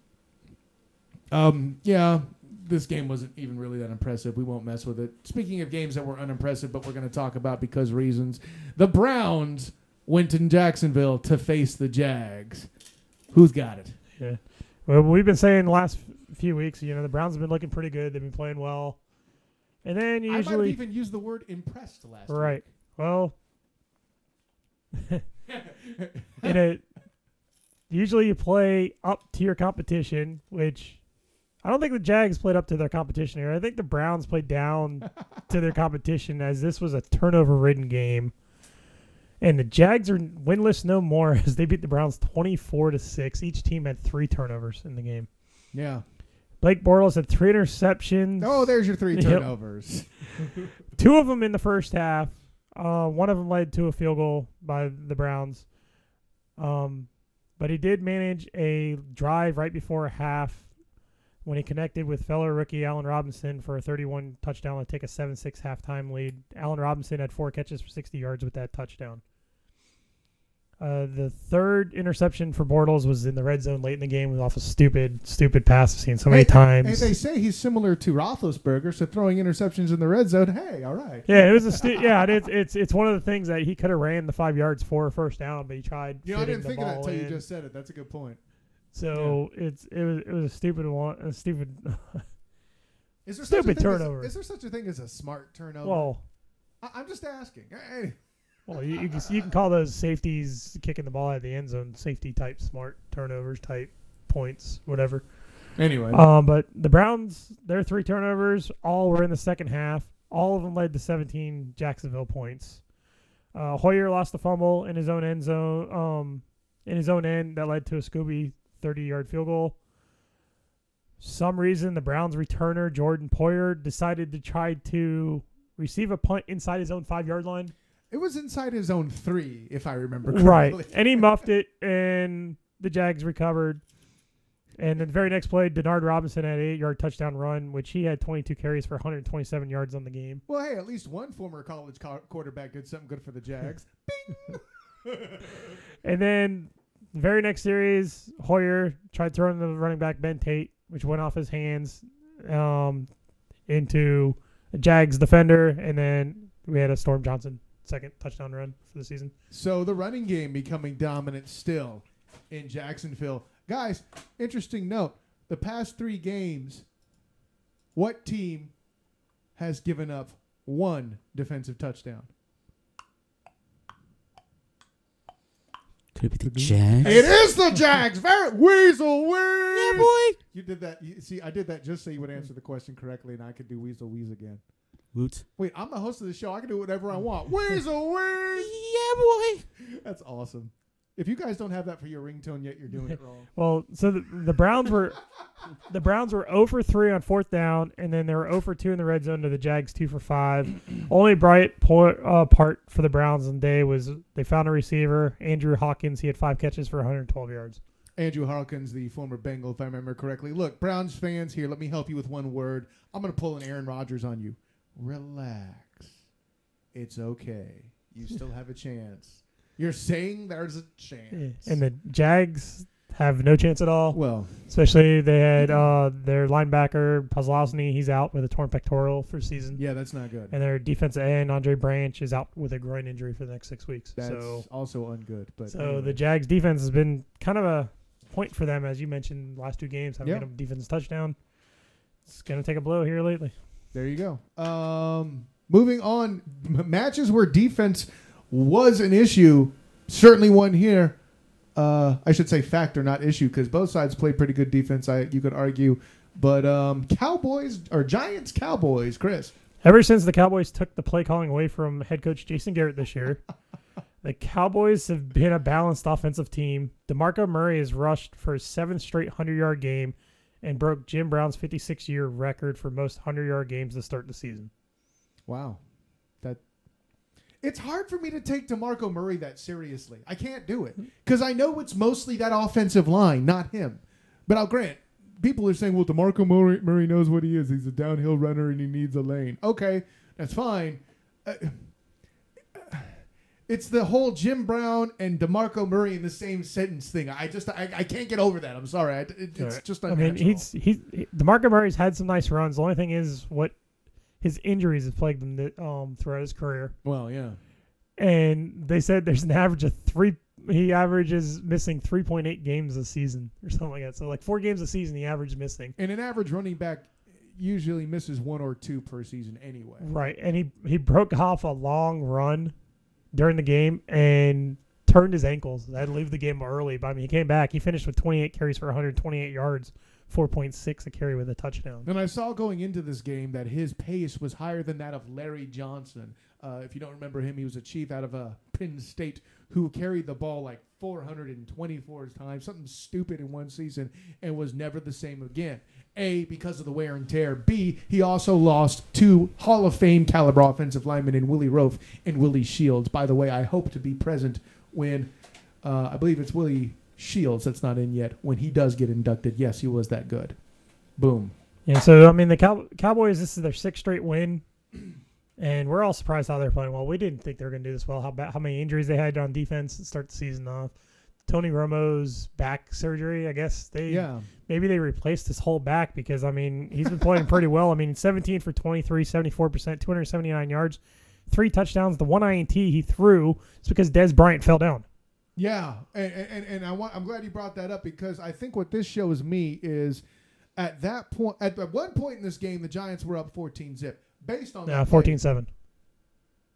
Speaker 1: yeah, this game wasn't even really that impressive. We won't mess with it. Speaking of games that were unimpressive, but we're going to talk about because reasons, the Browns went to Jacksonville to face the Jags. Who's got it?
Speaker 3: Yeah. Well, we've been saying the last few weeks, the Browns have been looking pretty good. They've been playing well. And then usually...
Speaker 1: I might have even used the word impressed last week.
Speaker 3: Right. Well, usually you play up to your competition, which I don't think the Jags played up to their competition here. I think the Browns played down to their competition, as this was a turnover-ridden game. And the Jags are winless no more as they beat the Browns 24-6. Each team had 3 turnovers in the game.
Speaker 1: Yeah.
Speaker 3: Blake Bortles had 3 interceptions.
Speaker 1: Oh, there's your 3 turnovers.
Speaker 3: 2 of them in the first half. One of them led to a field goal by the Browns. But he did manage a drive right before half when he connected with fellow rookie Allen Robinson for a 31 touchdown to take a 7-6 halftime lead. Allen Robinson had 4 catches for 60 yards with that touchdown. The third interception for Bortles was in the red zone late in the game. It was off a stupid pass I've seen so many times.
Speaker 1: Hey, they say he's similar to Roethlisberger, so throwing interceptions in the red zone. Hey, all right.
Speaker 3: Yeah, it was it's one of the things that he could have ran the 5 yards for a first down, but he tried.
Speaker 1: I didn't think of that until you just said it. That's a good point.
Speaker 3: So yeah. It was a stupid one. A stupid.
Speaker 1: Is there
Speaker 3: stupid turnover.
Speaker 1: Is there such a thing as a smart turnover?
Speaker 3: Well,
Speaker 1: I'm just asking. Hey.
Speaker 3: Well, you can call those safeties kicking the ball out of the end zone safety type, smart turnovers type points, whatever.
Speaker 1: Anyway.
Speaker 3: But the Browns, their 3 turnovers, all were in the second half. All of them led to 17 Jacksonville points. Hoyer lost the fumble in his own end zone, in his own end that led to a Scooby 30-yard field goal. Some reason the Browns returner Jordan Poyer decided to try to receive a punt inside his own 5-yard line.
Speaker 1: It was inside his own 3, if I remember
Speaker 3: Right.
Speaker 1: correctly.
Speaker 3: And he muffed it, and the Jags recovered. And then the very next play, Denard Robinson had an 8-yard touchdown run, which he had 22 carries for 127 yards on the game.
Speaker 1: Well, hey, at least one former college quarterback did something good for the Jags.
Speaker 3: And then the very next series, Hoyer tried throwing the running back Ben Tate, which went off his hands into a Jags defender, and then we had a Storm Johnson second touchdown run for the season.
Speaker 1: So the running game becoming dominant still in Jacksonville. Guys, interesting note. The past 3 games, what team has given up 1 defensive touchdown?
Speaker 2: Could it be the Jags?
Speaker 1: It is the Jags. Very Weasel Wheeze.
Speaker 2: Yeah, boy.
Speaker 1: You did that. See, I did that just so you would answer the question correctly, and I could do Weasel Wheeze again.
Speaker 2: Woot.
Speaker 1: Wait, I'm the host of the show. I can do whatever I want. Weasel Wheeze.
Speaker 2: Yeah, boy.
Speaker 1: That's awesome. If you guys don't have that for your ringtone yet, you're doing it wrong.
Speaker 3: Well, so the Browns were 0 for 3 on 4th down, and then they were 0 for 2 in the red zone to the Jags 2 for 5. Only bright part for the Browns on the day was they found a receiver, Andrew Hawkins. He had 5 catches for 112 yards.
Speaker 1: Andrew Hawkins, the former Bengal, if I remember correctly. Look, Browns fans here, let me help you with one word. I'm going to pull an Aaron Rodgers on you. Relax. It's okay. You still have a chance. You're saying there's a chance.
Speaker 3: And the Jags have no chance at all.
Speaker 1: Well,
Speaker 3: Especially they had their linebacker, Puzzlowski, he's out with a torn pectoral for the season.
Speaker 1: yeah, that's not good.
Speaker 3: And their defensive end, Andre Branch, is out with a groin injury for the next 6 weeks.
Speaker 1: That's
Speaker 3: So
Speaker 1: also ungood. But
Speaker 3: So the Jags defense has been kind of a point for them, as you mentioned, last 2 games, having
Speaker 1: Yeah.
Speaker 3: a defense touchdown. It's going to take a blow here lately.
Speaker 1: there you go. Moving on, matches where defense was an issue, certainly one here. I should say factor, not issue, because both sides played pretty good defense. You could argue, but Giants Cowboys, Chris.
Speaker 3: Ever since the Cowboys took the play calling away from head coach Jason Garrett this year, the Cowboys have been a balanced offensive team. DeMarco Murray has rushed for his 7th straight 100-yard game and broke Jim Brown's 56-year record for most 100-yard games to start the season.
Speaker 1: Wow, it's hard for me to take DeMarco Murray that seriously. I can't do it because I know it's mostly that offensive line, not him. But I'll grant, people are saying, well, DeMarco Murray knows what he is. He's a downhill runner and he needs a lane. Okay, that's fine. It's the whole Jim Brown and DeMarco Murray in the same sentence thing. I can't get over that. I'm sorry. It's just unnatural.
Speaker 3: I mean, DeMarco Murray's had some nice runs. The only thing is what his injuries have plagued him throughout his career.
Speaker 1: Well, yeah.
Speaker 3: And they said there's an average of 3. He averages missing 3.8 games a season or something like that. So like 4 games a season, he averages missing.
Speaker 1: And an average running back usually misses 1 or 2 per season anyway.
Speaker 3: Right, and he broke off a long run during the game and turned his ankles. I had to leave the game early, but I mean, he came back. He finished with 28 carries for 128 yards, 4.6 a carry with a touchdown.
Speaker 1: And I saw going into this game that his pace was higher than that of Larry Johnson. If you don't remember him, he was a chief out of Penn State who carried the ball like 424 times, something stupid in one season, and was never the same again. A, because of the wear and tear. B, he also lost 2 Hall of Fame caliber offensive linemen in Willie Roaf and Willie Shields. By the way, I hope to be present when, I believe it's Willie Shields that's not in yet, when he does get inducted. Yes, he was that good. Boom.
Speaker 3: Yeah, so, I mean, the Cowboys, this is their 6th straight win, and we're all surprised how they're playing well. We didn't think they were going to do this well, how many injuries they had on defense to start the season off. Tony Romo's back surgery, I guess maybe they replaced his whole back because, I mean, he's been playing pretty well. I mean, 17 for 23, 74%, 279 yards, 3 touchdowns. The 1 INT he threw is because Dez Bryant fell down.
Speaker 1: Yeah, and I'm glad you brought that up because I think what this shows me is at that point, at one point in this game, the Giants were up 14-0. Based on that
Speaker 3: 14-7.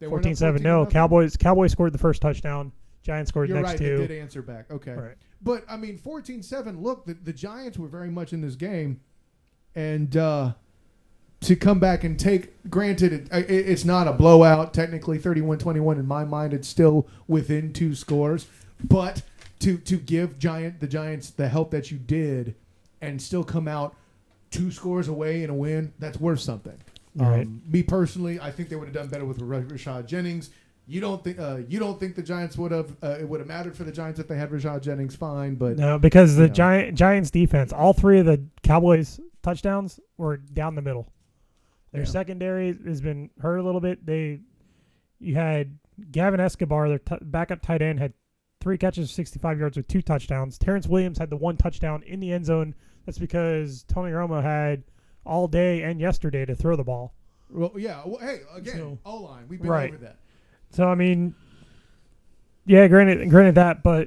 Speaker 1: They weren't up
Speaker 3: 14-7. No,
Speaker 1: 14-0?
Speaker 3: Cowboys scored the first touchdown. Giants scored
Speaker 1: You're
Speaker 3: next
Speaker 1: right.
Speaker 3: two.
Speaker 1: They did answer back. Okay.
Speaker 3: Right.
Speaker 1: But, I mean, 14-7, look, the Giants were very much in this game. And to come back and take, granted, it's not a blowout. Technically, 31-21 in my mind. It's still within 2 scores. But to give the Giants the help that you did and still come out 2 scores away in a win, that's worth something.
Speaker 3: Right.
Speaker 1: Me personally, I think they would have done better with Rashad Jennings. You don't think the Giants would have it would have mattered for the Giants if they had Rashad Jennings? Fine, but
Speaker 3: No, because the
Speaker 1: Yeah.
Speaker 3: Giants defense, all 3 of the Cowboys touchdowns were down the middle. Their
Speaker 1: Yeah.
Speaker 3: secondary has been hurt a little bit. You had Gavin Escobar, their backup tight end, had 3 catches, 65 yards with 2 touchdowns. Terrence Williams had the 1 touchdown in the end zone. That's because Tony Romo had all day and yesterday to throw the ball.
Speaker 1: well, yeah. Well, hey, again,
Speaker 3: So-
Speaker 1: O-line, we've been
Speaker 3: Right.
Speaker 1: over that.
Speaker 3: So I mean, yeah, granted that, but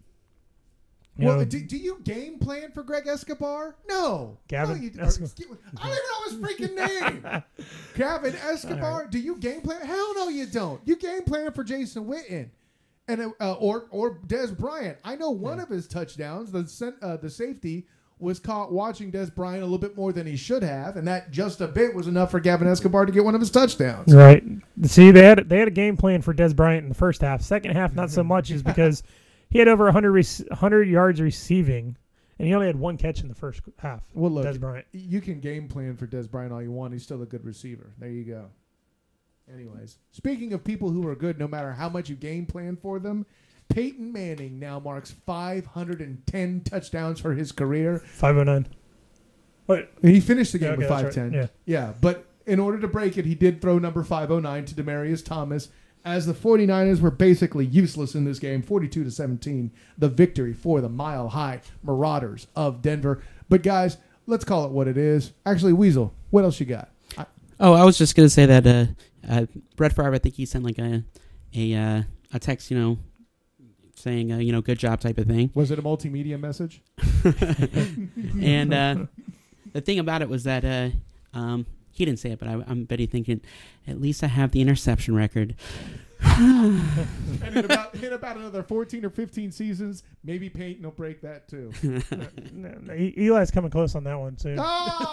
Speaker 3: you
Speaker 1: Well,
Speaker 3: know,
Speaker 1: do you game plan for Greg Escobar? No.
Speaker 3: Gavin
Speaker 1: No, you,
Speaker 3: Escobar.
Speaker 1: I don't even know his freaking name. Gavin Escobar.
Speaker 3: All
Speaker 1: Do you game plan? Hell no, you don't. You game plan for Jason Witten, and or Des Bryant. I know one of his touchdowns, the safety, was caught watching Des Bryant a little bit more than he should have, and that just a bit was enough for Gavin Escobar to get one of his touchdowns.
Speaker 3: right. See, they had a game plan for Des Bryant in the first half. Second half, not so much, is because he had over 100 yards receiving, and he only had 1 catch in the first half.
Speaker 1: Well, look,
Speaker 3: Des Bryant.
Speaker 1: you can game plan for Des Bryant all you want. He's still a good receiver. There you go. Anyways, speaking of people who are good, no matter how much you game plan for them, Peyton Manning now marks 510 touchdowns for his career.
Speaker 3: 509. What?
Speaker 1: He finished the game
Speaker 3: Okay,
Speaker 1: with
Speaker 3: that's
Speaker 1: 510.
Speaker 3: right.
Speaker 1: Yeah, but in order to break it, he did throw number 509 to Demaryius Thomas, as the 49ers were basically useless in this game, 42-17, the victory for the Mile High Marauders of Denver. But guys, let's call it what it is. Actually, Weasel, what else you got?
Speaker 2: Oh, I was just gonna say that Brett Favre, I think he sent like a text, saying good job type of thing.
Speaker 1: Was it a multimedia message?
Speaker 2: And the thing about it was that he didn't say it, but I'm betting thinking, at least I have the interception record.
Speaker 1: And in about another 14 or 15 seasons, maybe Peyton will break that too.
Speaker 3: No, Eli's coming close on that one too.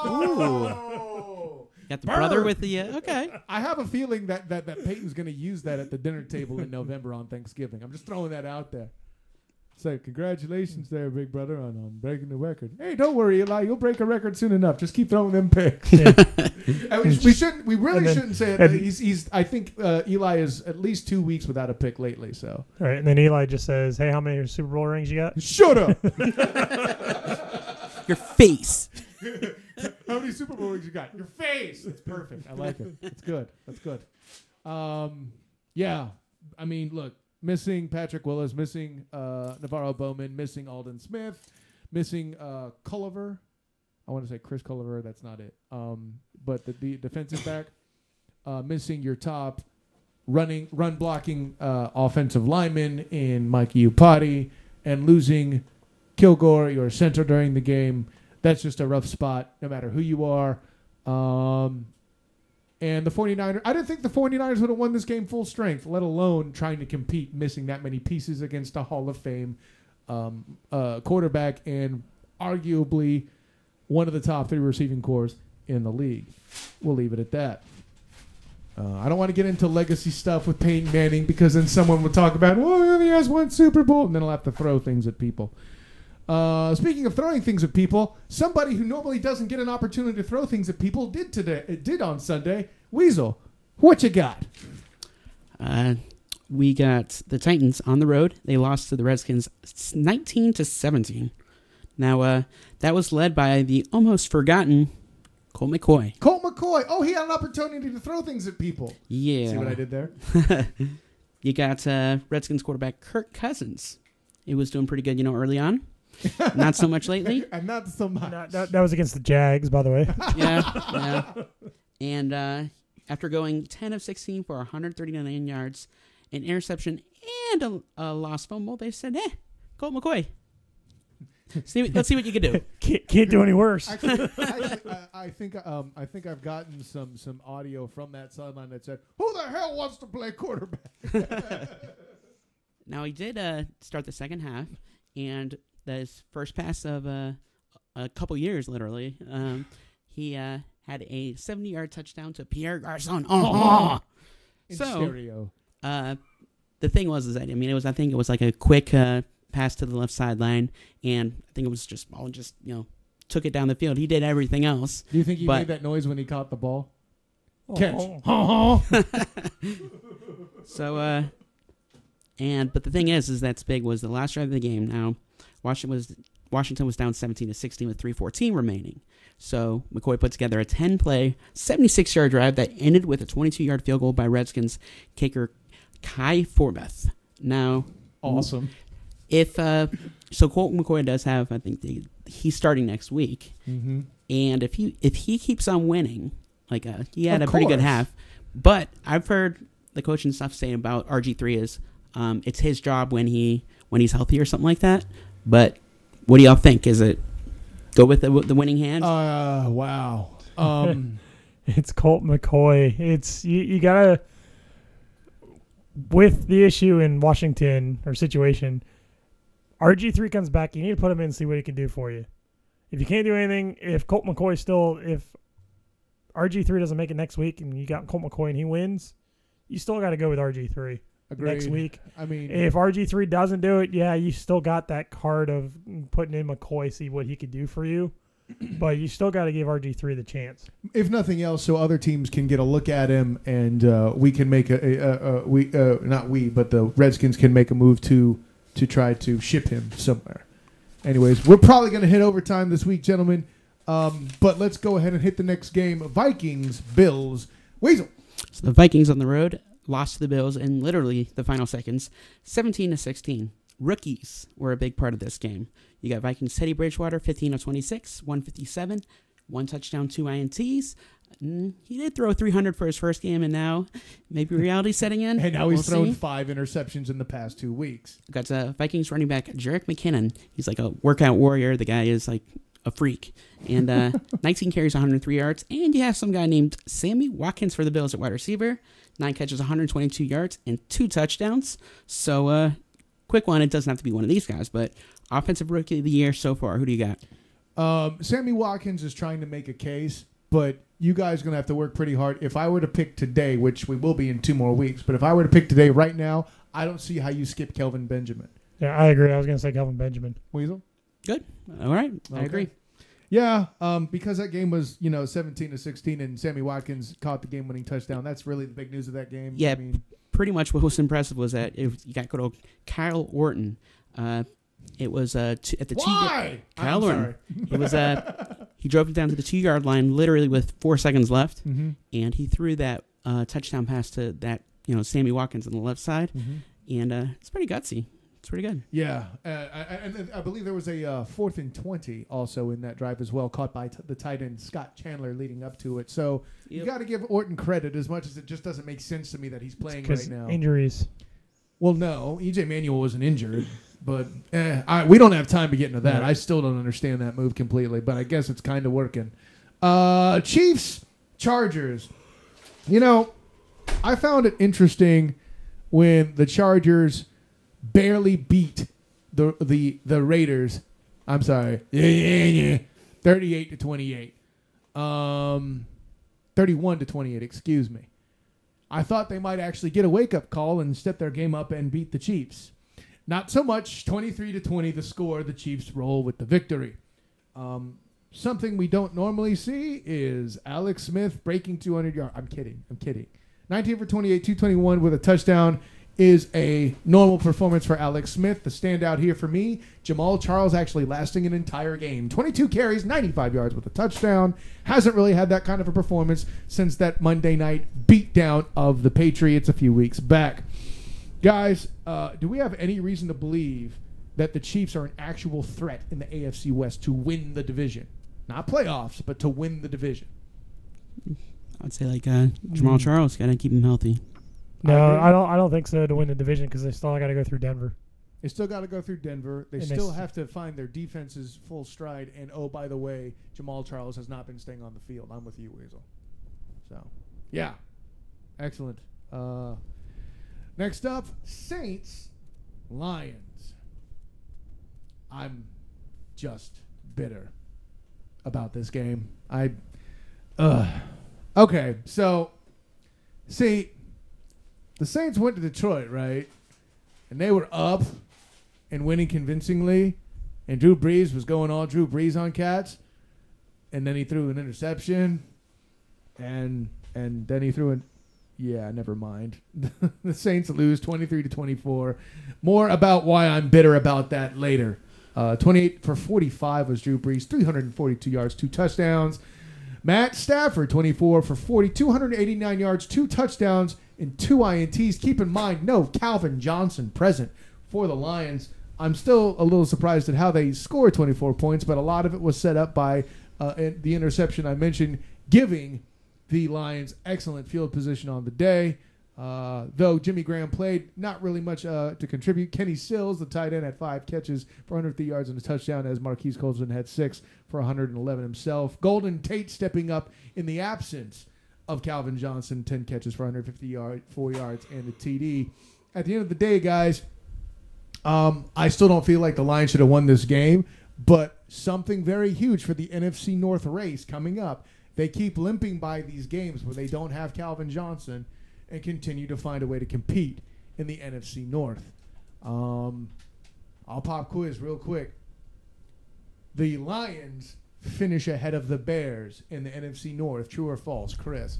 Speaker 1: Oh!
Speaker 2: Got the brother with the okay.
Speaker 1: I have a feeling that Peyton's going to use that at the dinner table in November on Thanksgiving. I'm just throwing that out there. So congratulations there, big brother, on breaking the record. Hey, don't worry, Eli. You'll break a record soon enough. Just keep throwing them picks.
Speaker 3: Yeah.
Speaker 1: And we shouldn't say it. He's. I think Eli is at least 2 weeks without a pick lately. So
Speaker 3: All right, and then Eli just says, "Hey, how many Super Bowl rings you got?"
Speaker 1: shut up.
Speaker 2: Your face.
Speaker 1: How many Super Bowl rings you got? Your face. It's perfect. I like it. It's good. That's good. Yeah. I mean, look, missing Patrick Willis, missing Navarro Bowman, missing Alden Smith, missing Culliver. I want to say Chris Culliver. That's not it. But the defensive back, missing your top run blocking offensive lineman in Mike Iupati, and losing Kilgore, your center, during the game. That's just a rough spot, no matter who you are. And the 49ers, I didn't think the 49ers would have won this game full strength, let alone trying to compete, missing that many pieces against a Hall of Fame quarterback and arguably one of the top 3 receiving corps in the league. We'll leave it at that. I don't want to get into legacy stuff with Peyton Manning, because then someone will talk about, well, he only has 1 Super Bowl, and then I'll have to throw things at people. Speaking of throwing things at people, somebody who normally doesn't get an opportunity to throw things at people did on Sunday. Weasel, what you got?
Speaker 2: We got the Titans on the road. They lost to the Redskins 19-17. Now, that was led by the almost forgotten Colt McCoy.
Speaker 1: Colt McCoy. Oh, he had an opportunity to throw things at people.
Speaker 2: Yeah.
Speaker 1: See what I did there?
Speaker 2: You got Redskins quarterback Kirk Cousins. He was doing pretty good, early on. Not so much lately.
Speaker 1: And not so much.
Speaker 3: That was against the Jags, by the way.
Speaker 2: Yeah. And after going 10 of 16 for 139 yards, an interception, and a lost fumble, they said, Colt McCoy. Let's see what you can do.
Speaker 3: Can't do any worse.
Speaker 1: Actually, I think I've gotten some audio from that sideline that said, "Who the hell wants to play quarterback?"
Speaker 2: Now, he did start the second half, and his first pass of a couple years, literally, he had a 70-yard touchdown to Pierre Garçon.
Speaker 1: In
Speaker 2: So,
Speaker 1: stereo.
Speaker 2: the thing was that, I think it was like a quick pass to the left sideline, and I think it was just ball and just, took it down the field. He did everything else.
Speaker 1: Do you think he
Speaker 2: but-
Speaker 1: made that noise when he caught the ball?
Speaker 3: Oh.
Speaker 1: Catch.
Speaker 2: So, but the thing is that's big was the last drive of the game. Now, Washington was down 17-16 with 3:14 remaining. So McCoy put together a 10-play, 76-yard drive that ended with a 22-yard field goal by Redskins kicker Kai Forbath. Now,
Speaker 1: Awesome.
Speaker 2: if so, Colt McCoy does have, I think he's starting next week,
Speaker 1: Mm-hmm.
Speaker 2: and if he keeps on winning, like he had
Speaker 1: Of
Speaker 2: a pretty good
Speaker 1: course.
Speaker 2: half, but I've heard the coaching stuff saying about RG3 is it's his job when he's healthy or something like that. But what do y'all think? Is it go with the winning hand?
Speaker 1: Wow.
Speaker 3: It's Colt McCoy. It's you gotta, with the issue in Washington or situation, RG3 comes back, you need to put him in and see what he can do for you. If you can't do anything, if RG3 doesn't make it next week and you got Colt McCoy and he wins, you still got to go with RG3 next week.
Speaker 1: I mean,
Speaker 3: If RG3 doesn't do it, yeah, you still got that card of putting in McCoy, see what he could do for you. But you still got to give RG3 the chance.
Speaker 1: if nothing else, so other teams can get a look at him, and we can make but the Redskins can make a move to try to ship him somewhere. Anyways, we're probably going to hit overtime this week, gentlemen. But let's go ahead and hit the next game. Vikings, Bills. Weasel.
Speaker 2: So the Vikings on the road lost to the Bills in literally the final seconds, 17-16. Rookies were a big part of this game. You got Vikings Teddy Bridgewater, 15 of 26, 157, one touchdown, 2 INTs. He did throw 300 for his first game, and now maybe reality setting in.
Speaker 1: And now
Speaker 2: We'll
Speaker 1: he's thrown
Speaker 2: see.
Speaker 1: 5 interceptions in the past 2 weeks.
Speaker 2: Got Vikings running back Jerick McKinnon. He's like a workout warrior. The guy is like a freak. And 19 carries, 103 yards. And you have some guy named Sammy Watkins for the Bills at wide receiver. 9 catches, 122 yards, and 2 touchdowns. So, quick one. It doesn't have to be one of these guys, but offensive rookie of the year so far. Who do you got?
Speaker 1: Sammy Watkins is trying to make a case, but you guys are going to have to work pretty hard. If I were to pick today, which we will be in 2 more weeks, but if I were to pick today right now, I don't see how you skip Kelvin Benjamin.
Speaker 3: Yeah, I agree. I was going to say Kelvin Benjamin.
Speaker 1: Weasel?
Speaker 2: Good. All right. I
Speaker 1: Okay.
Speaker 2: agree.
Speaker 1: Yeah, because that game was, 17-16, and Sammy Watkins caught the game-winning touchdown. That's really the big news of that game.
Speaker 2: Yeah.
Speaker 1: I mean,
Speaker 2: Pretty much what was impressive was that you got good old Kyle Orton. It was at the
Speaker 1: why?
Speaker 2: Kyle
Speaker 1: I'm
Speaker 2: Orton.
Speaker 1: sorry.
Speaker 2: It was he drove it down to the 2-yard line literally with 4 seconds left,
Speaker 1: Mm-hmm.
Speaker 2: and he threw that touchdown pass to that Sammy Watkins on the left side, and it's pretty gutsy. It's pretty good.
Speaker 1: Yeah, and I believe there was a 4th and 20 also in that drive as well, caught by the tight end Scott Chandler leading up to it. So you
Speaker 2: Yep.
Speaker 1: got to give Orton credit, as much as it just doesn't make sense to me that he's playing right
Speaker 3: Because
Speaker 1: now.
Speaker 3: injuries.
Speaker 1: Well, no, EJ Manuel wasn't injured, but we don't have time to get into that.
Speaker 3: Yeah.
Speaker 1: I still don't understand that move completely, but I guess it's kind of working. Chiefs, Chargers. I found it interesting when the Chargers barely beat the Raiders. I'm sorry, 38-28, 31-28. Excuse me. I thought they might actually get a wake-up call and step their game up and beat the Chiefs. Not so much. 23-20 the score. The Chiefs roll with the victory. Something we don't normally see is Alex Smith breaking 200 yards. I'm kidding. 19 for 28, 221 with a touchdown is a normal performance for Alex Smith. The standout here for me, Jamal Charles actually lasting an entire game. 22 carries, 95 yards with a touchdown. Hasn't really had that kind of a performance since that Monday night beatdown of the Patriots a few weeks back. Guys, do we have any reason to believe that the Chiefs are an actual threat in the AFC West to win the division? Not playoffs, but to win the division.
Speaker 2: I'd say like Jamal Charles, gotta keep him healthy.
Speaker 3: No, I don't think so to win the division because they still got to go through Denver.
Speaker 1: They still got to go through Denver. They
Speaker 3: And
Speaker 1: still have to find their defense's full stride. And, oh, by the way, Jamal Charles has not been staying on the field. I'm with you, Weasel. So, yeah. Excellent. Next up, Saints, Lions. I'm just bitter about this game. Okay, so, see, the Saints went to Detroit, right? And they were up and winning convincingly. And Drew Brees was going all Drew Brees on cats. And then he threw an interception. And then he threw an... Yeah, never mind. The Saints lose 23-24. More about why I'm bitter about that later. 28 for 45 was Drew Brees, 342 yards, 2 touchdowns. Matt Stafford, 24 for 40, 289 yards, 2 touchdowns, and 2 INTs. Keep in mind, no Calvin Johnson present for the Lions. I'm still a little surprised at how they scored 24 points, but a lot of it was set up by the interception I mentioned, giving the Lions excellent field position on the day. Though Jimmy Graham played, not really much to contribute. Kenny Stills, the tight end, had 5 catches for 150 yards and a touchdown, as Marquise Colston had 6 for 111 himself. Golden Tate stepping up in the absence of Calvin Johnson, 10 catches for 4 yards, and a TD. At the end of the day, guys, I still don't feel like the Lions should have won this game, but something very huge for the NFC North race coming up. They keep limping by these games where they don't have Calvin Johnson and continue to find a way to compete in the NFC North. I'll pop quiz real quick. The Lions finish ahead of the Bears in the NFC North. True or false, Chris?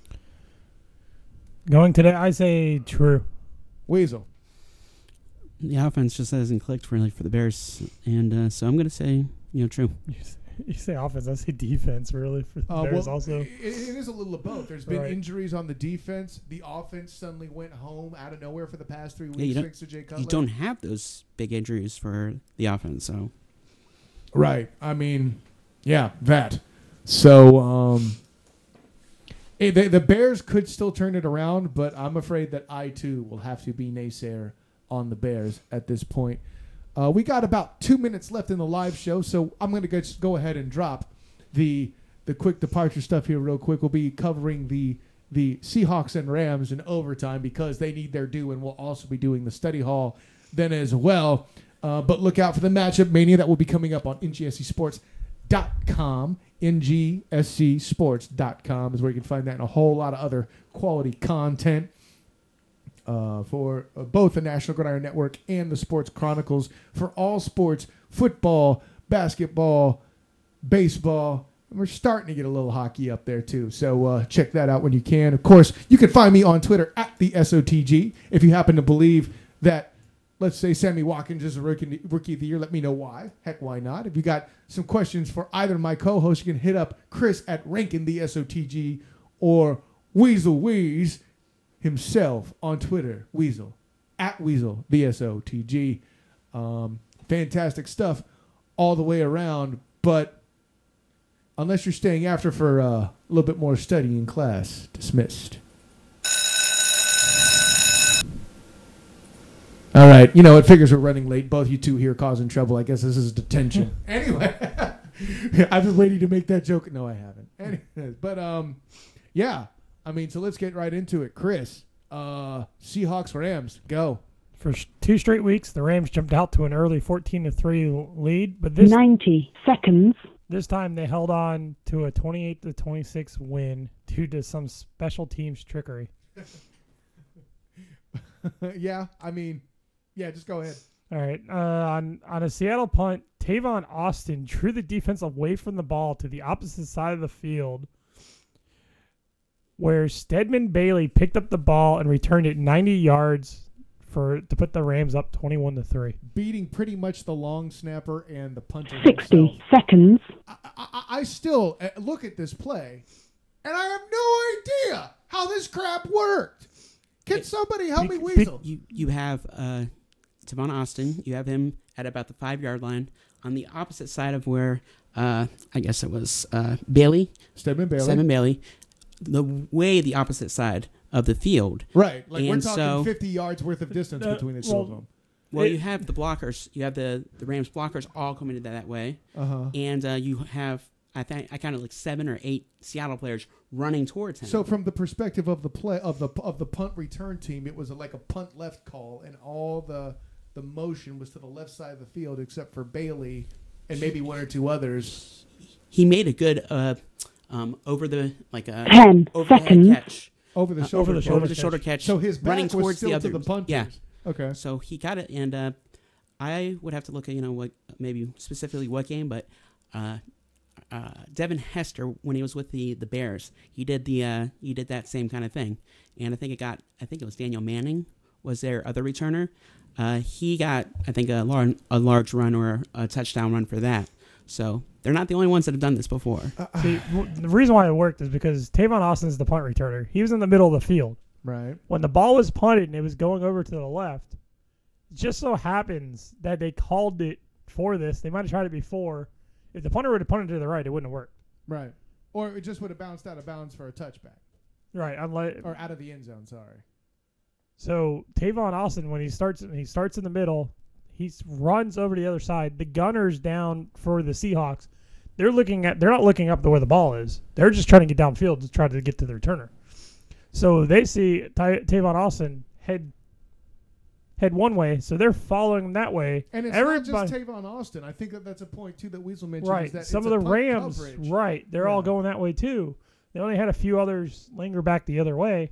Speaker 3: Going today, I say true.
Speaker 1: Weasel.
Speaker 2: The offense just hasn't clicked really for the Bears, and so I'm going to say, true.
Speaker 3: You say offense, I say defense, really, for the Bears also.
Speaker 1: It is a little of both. There's been injuries on the defense. The offense suddenly went home out of nowhere for the past 3 weeks thanks to Jay Cutler.
Speaker 2: You don't have those big injuries for the offense, so.
Speaker 1: Right. I mean, yeah, that. So, the Bears could still turn it around, but I'm afraid that I, too, will have to be naysayer on the Bears at this point. We got about 2 minutes left in the live show, so I'm going to go ahead and drop the quick departure stuff here real quick. We'll be covering the Seahawks and Rams in overtime because they need their due, and we'll also be doing the study hall then as well. But look out for the Matchup Mania that will be coming up on ngscsports.com. ngscsports.com is where you can find that and a whole lot of other quality content. For both the National Gridiron Network and the Sports Chronicles for all sports, football, basketball, baseball. And we're starting to get a little hockey up there, too. So check that out when you can. Of course, you can find me on Twitter at the SOTG. If you happen to believe that, let's say, Sammy Watkins is a rookie of the year, let me know why. Heck, why not? If you got some questions for either of my co-hosts, you can hit up Chris at Rankin the SOTG or Weasel Weeze himself on Twitter, Weasel, at Weasel, the SOTG. Fantastic stuff all the way around, but unless you're staying after for a little bit more study in class, dismissed. All right, it figures we're running late. Both you two here causing trouble. I guess this is detention. Anyway, I've been waiting to make that joke. No, I haven't. Anyways, but, yeah. So let's get right into it. Chris, Seahawks, Rams, go.
Speaker 3: For 2 straight weeks, the Rams jumped out to an early 14-3 lead, but this
Speaker 5: 90 seconds.
Speaker 3: This time they held on to a 28-26 win due to some special teams trickery.
Speaker 1: Yeah, just go ahead.
Speaker 3: All right. On a Seattle punt, Tavon Austin drew the defense away from the ball to the opposite side of the field, where Stedman Bailey picked up the ball and returned it 90 yards to put the Rams up 21-3.
Speaker 1: Beating pretty much the long snapper and the punter
Speaker 5: 60
Speaker 1: himself.
Speaker 5: seconds.
Speaker 1: I still look at this play, and I have no idea how this crap worked. Can somebody help me, Weasel?
Speaker 2: You have Tavon Austin. You have him at about the 5-yard line on the opposite side of where I guess it was Bailey.
Speaker 1: Stedman
Speaker 2: Bailey. The opposite side of the field.
Speaker 1: Right. Like
Speaker 2: and
Speaker 1: we're talking 50 yards worth of distance between the two of them.
Speaker 2: Well, you have the blockers. You have the Rams blockers all coming that way, and you have I kind of like 7 or 8 Seattle players running towards him.
Speaker 1: So from the perspective of the play of the punt return team, it was like a punt left call, and all the motion was to the left side of the field, except for Bailey and maybe 1 or 2 others.
Speaker 2: He made a good over the like a
Speaker 5: 10
Speaker 2: overhead
Speaker 5: seconds.
Speaker 2: catch.
Speaker 1: Over the shoulder
Speaker 2: catch.
Speaker 1: So his back
Speaker 2: running
Speaker 1: was
Speaker 2: towards
Speaker 1: still
Speaker 2: the
Speaker 1: to
Speaker 2: other
Speaker 1: the punters.
Speaker 2: Yeah.
Speaker 1: Okay.
Speaker 2: So he got it, and I would have to look at what maybe specifically what game, but Devin Hester, when he was with the Bears, he did that same kind of thing, and I think it was Daniel Manning was their other returner. He got I think a large run or a touchdown run for that. So they're not the only ones that have done this before.
Speaker 3: See, the reason why it worked is because Tavon Austin's the punt returner. He was in the middle of the field.
Speaker 1: Right.
Speaker 3: When the ball was punted and it was going over to the left, it just so happens that they called it for this. They might have tried it before. If the punter would have punted to the right, it wouldn't have worked.
Speaker 1: Right. Or it just would have bounced out of bounds for a touchback.
Speaker 3: Right.
Speaker 1: Or out of the end zone, sorry.
Speaker 3: So Tavon Austin, when he starts in the middle, he runs over to the other side. The gunner's down for the Seahawks. They're not looking up to where the ball is. They're just trying to get downfield to try to get to the returner. So they see Tavon Austin head one way, so they're following him that way.
Speaker 1: And it's not just Tavon Austin. I think that's a point too that Weasel mentioned.
Speaker 3: Right.
Speaker 1: Is that
Speaker 3: Some
Speaker 1: it's
Speaker 3: of the
Speaker 1: a punt
Speaker 3: Rams,
Speaker 1: coverage.
Speaker 3: right? They're all going that way too. They only had a few others linger back the other way.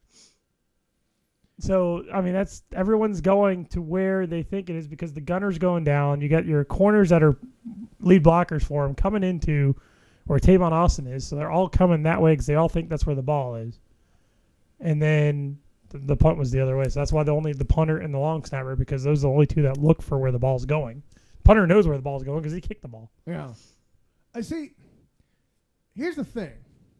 Speaker 3: So, I mean, that's everyone's going to where they think it is because the gunner's going down. You got your corners that are lead blockers for him coming into where Tavon Austin is. So they're all coming that way because they all think that's where the ball is. And then the punt was the other way. So that's why only the punter and the long snapper, because those are the only two that look for where the ball's going. Punter knows where the ball's going because he kicked the ball.
Speaker 1: Yeah. I see. Here's the thing.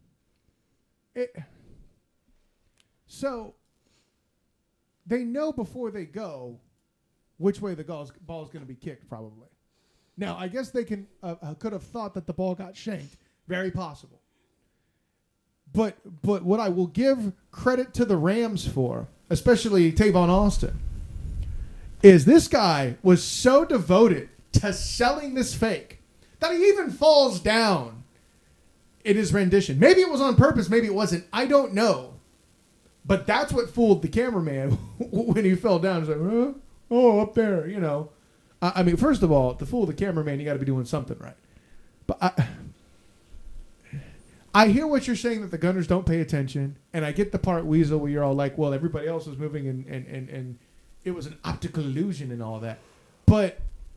Speaker 1: So they know before they go which way the ball is going to be kicked, probably. Now, I guess they could have thought that the ball got shanked. Very possible. But what I will give credit to the Rams for, especially Tavon Austin, is this guy was so devoted to selling this fake that he even falls down in his rendition. Maybe it was on purpose, maybe it wasn't. I don't know. But that's what fooled the cameraman when he fell down. He's like, oh, up there, you know. I mean, first of all, to fool the cameraman, you got to be doing something right. But I hear what you're saying, that the gunners don't pay attention, and I get the part, Weasel, where you're all like, well, everybody else was moving and it was an optical illusion and all that. But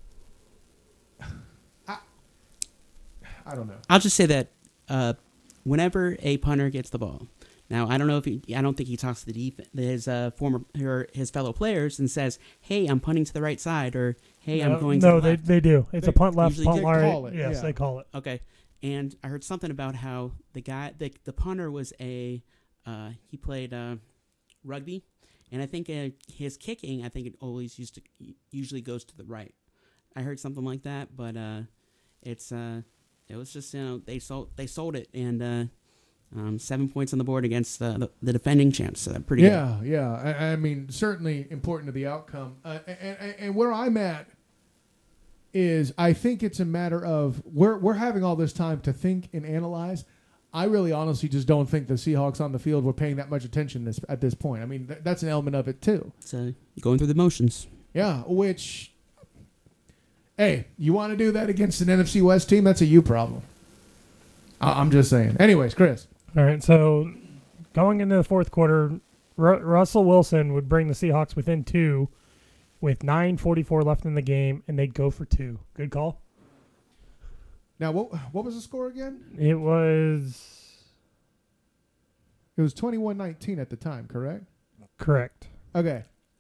Speaker 1: I don't know.
Speaker 2: I'll just say that whenever a punter gets the ball, now I don't know if I don't think he talks to his fellow players and says, "Hey, I'm punting to the right side," or "Hey, I'm going to the left."
Speaker 3: No, they do. It's a punt left,
Speaker 2: usually
Speaker 3: punt right.
Speaker 1: call it,
Speaker 3: Yes,
Speaker 1: yeah.
Speaker 3: they call it.
Speaker 2: Okay, and I heard something about how the punter was he played rugby, and I think his kicking, I think it always usually goes to the right. I heard something like that, but it was just they sold it, and 7 points on the board against the defending champs. Pretty good.
Speaker 1: Yeah. I mean, certainly important to the outcome. And where I'm at is, I think it's a matter of we're having all this time to think and analyze. I really honestly just don't think the Seahawks on the field were paying that much attention at this point. I mean, that's an element of it too.
Speaker 2: So going through the motions.
Speaker 1: Yeah, which, hey, you want to do that against an NFC West team? That's a you problem. I'm just saying. Anyways, Chris.
Speaker 3: All right, so going into the fourth quarter, Russell Wilson would bring the Seahawks within 2 with 9:44 left in the game, and they'd go for 2. Good call.
Speaker 1: Now, what was the score again?
Speaker 3: It was
Speaker 1: 21-19 at the time, correct?
Speaker 3: correct.
Speaker 1: Okay.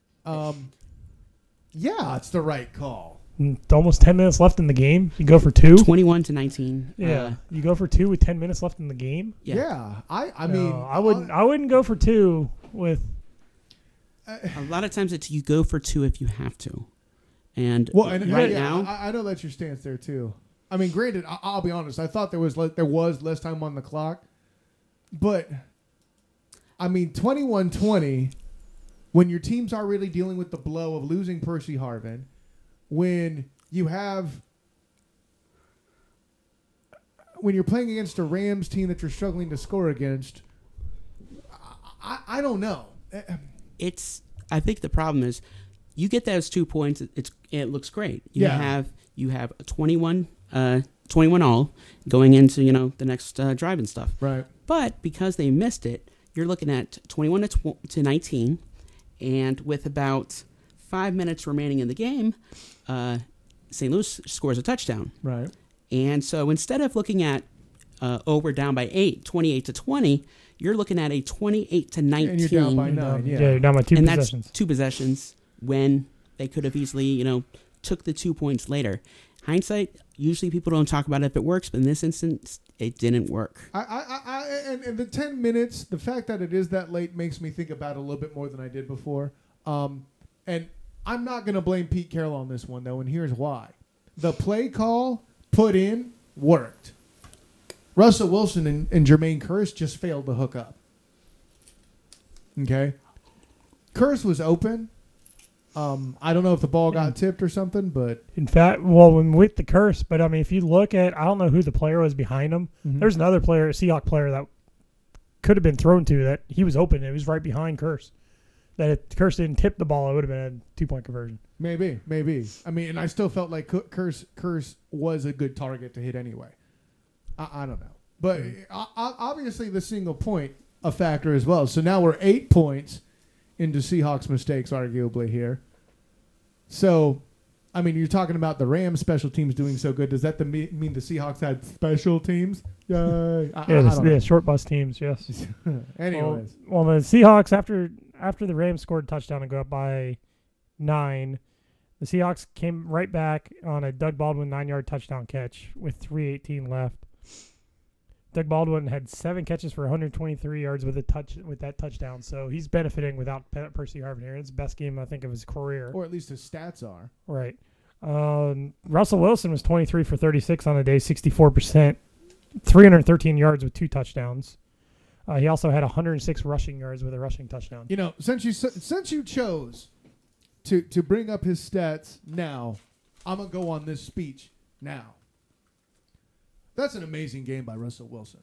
Speaker 1: Yeah, it's the right call.
Speaker 3: Almost 10 minutes left in the game. You go for 2.
Speaker 2: 21-19.
Speaker 3: Yeah, you go for 2 with 10 minutes left in the game.
Speaker 1: Yeah. I
Speaker 3: No,
Speaker 1: mean,
Speaker 3: I wouldn't go for 2 with.
Speaker 2: A lot of times you go for 2 if you have to. And
Speaker 1: now, I know that's your stance there too. I mean, granted, I'll be honest. I thought there was less time on the clock, but I mean, 21-20 when your team's already dealing with the blow of losing Percy Harvin, when you're playing against a Rams team that you're struggling to score against, I don't know.
Speaker 2: I think the problem is you get those 2 points. It looks great. You have a 21 all going into the next drive and stuff.
Speaker 1: Right.
Speaker 2: But because they missed it, you're looking at 21 to 19, and with about 5 minutes remaining in the game, St. Louis scores a touchdown.
Speaker 1: Right.
Speaker 2: And so instead of looking at we're down by 28 to 20, you're looking at a 28 to 19.
Speaker 1: And you're down by 9. Yeah,
Speaker 3: you're down by 2
Speaker 2: and
Speaker 3: possessions.
Speaker 2: That's 2 possessions when they could have easily, took the 2 points later. Hindsight, usually people don't talk about it if it works, but in this instance, it didn't work.
Speaker 1: And the 10 minutes, the fact that it is that late makes me think about it a little bit more than I did before. And I'm not going to blame Pete Carroll on this one, though, and here's why. The play call put in worked. Russell Wilson and Jermaine Kearse just failed to hook up. Okay? Kearse was open. I don't know if the ball got tipped or something, but...
Speaker 3: In fact, when with the Kearse, but I mean, if you look at, I don't know who the player was behind him.
Speaker 1: Mm-hmm.
Speaker 3: There's another player, a Seahawk player, that could have been thrown to that he was open. It was right behind Kearse. That if Kearse didn't tip the ball, it would have been a 2-point conversion. Maybe.
Speaker 1: I mean, and I still felt like Kearse was a good target to hit anyway. I don't know. But obviously the single point a factor as well. So now we're 8 points into Seahawks mistakes, arguably, here. So, I mean, you're talking about the Rams special teams doing so good. Does that mean the Seahawks had special teams? Yay.
Speaker 3: Yeah, short bus teams, yes.
Speaker 1: Anyways.
Speaker 3: Well, the Seahawks, after the Rams scored a touchdown and go up by 9, the Seahawks came right back on a Doug Baldwin 9-yard touchdown catch with 3:18 left. Doug Baldwin had 7 catches for 123 yards with that touchdown, so he's benefiting without Percy Harvin here. It's the best game, I think, of his career.
Speaker 1: Or at least his stats are.
Speaker 3: Right. Russell Wilson was 23 for 36 on the day, 64%, 313 yards with 2 touchdowns. He also had 106 rushing yards with a rushing touchdown.
Speaker 1: Since you chose to bring up his stats now, I'm going to go on this speech now. That's an amazing game by Russell Wilson.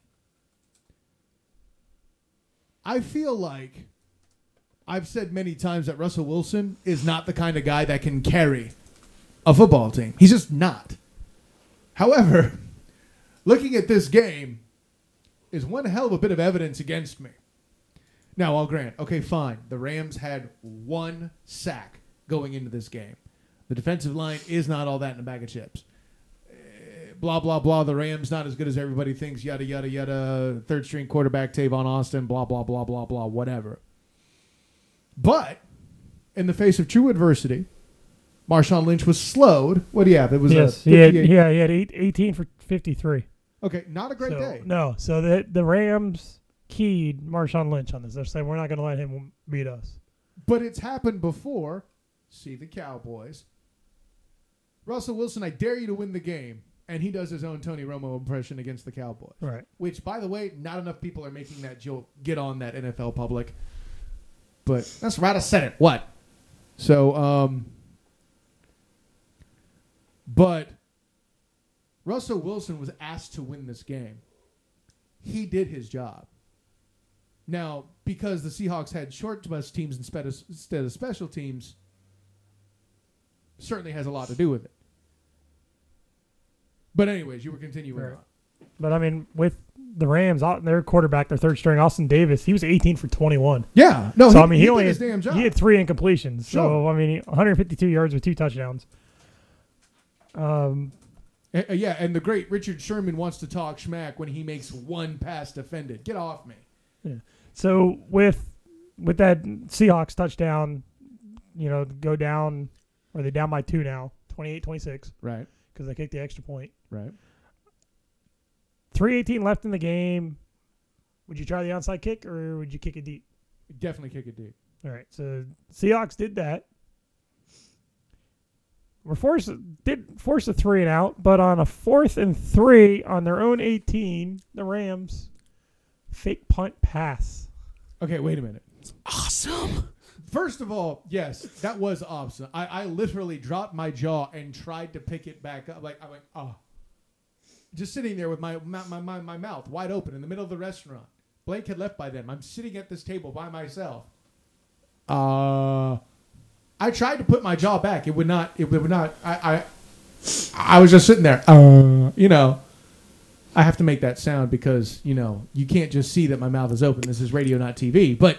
Speaker 1: I feel like I've said many times that Russell Wilson is not the kind of guy that can carry a football team. He's just not. However, looking at this game is one hell of a bit of evidence against me. Now, I'll grant, okay, fine. The Rams had 1 sack going into this game. The defensive line is not all that in a bag of chips. Blah, blah, blah. The Rams not as good as everybody thinks. Yada, yada, yada. Third-string quarterback Tavon Austin. Blah, blah, blah, blah, blah. Whatever. But in the face of true adversity, Marshawn Lynch was slowed. What do you have? It was
Speaker 3: he had 18 for 53.
Speaker 1: Okay, not a great day.
Speaker 3: No, so the Rams keyed Marshawn Lynch on this. They're saying we're not going to let him beat us.
Speaker 1: But it's happened before. See the Cowboys. Russell Wilson, I dare you to win the game. And he does his own Tony Romo impression against the Cowboys.
Speaker 3: Right.
Speaker 1: Which, by the way, not enough people are making that joke. Get on that, NFL public. But that's right, I said it. What? So, but Russell Wilson was asked to win this game. He did his job. Now, because the Seahawks had short bus teams instead of special teams, certainly has a lot to do with it. But anyways, you were continuing on.
Speaker 3: But, I mean, with the Rams, their quarterback, their third string, Austin Davis, he was 18 for 21.
Speaker 1: Yeah. No,
Speaker 3: so,
Speaker 1: he did his damn job.
Speaker 3: He had 3 incompletions.
Speaker 1: Sure.
Speaker 3: So, I mean, 152 yards with 2 touchdowns.
Speaker 1: And the great Richard Sherman wants to talk schmack when he makes 1 pass defended. Get off me.
Speaker 3: Yeah. So, with that Seahawks touchdown, go down, or they're down by 2 now, 28-26.
Speaker 1: Right.
Speaker 3: Because they kicked the extra point.
Speaker 1: Right.
Speaker 3: 3:18 left in the game. Would you try the onside kick or would you kick it deep?
Speaker 1: Definitely kick it deep.
Speaker 3: All right. So Seahawks did that. Did force a 3 and out, but on a 4th and 3 on their own 18, the Rams fake punt pass.
Speaker 1: Okay, wait a minute.
Speaker 2: Awesome.
Speaker 1: First of all, yes, that was awesome. I literally dropped my jaw and tried to pick it back up. I'm like, oh. Just sitting there with my mouth wide open in the middle of the restaurant. Blake had left by then. I'm sitting at this table by myself. I tried to put my jaw back. It would not. I was just sitting there. I have to make that sound because you can't just see that my mouth is open. This is radio, not TV. But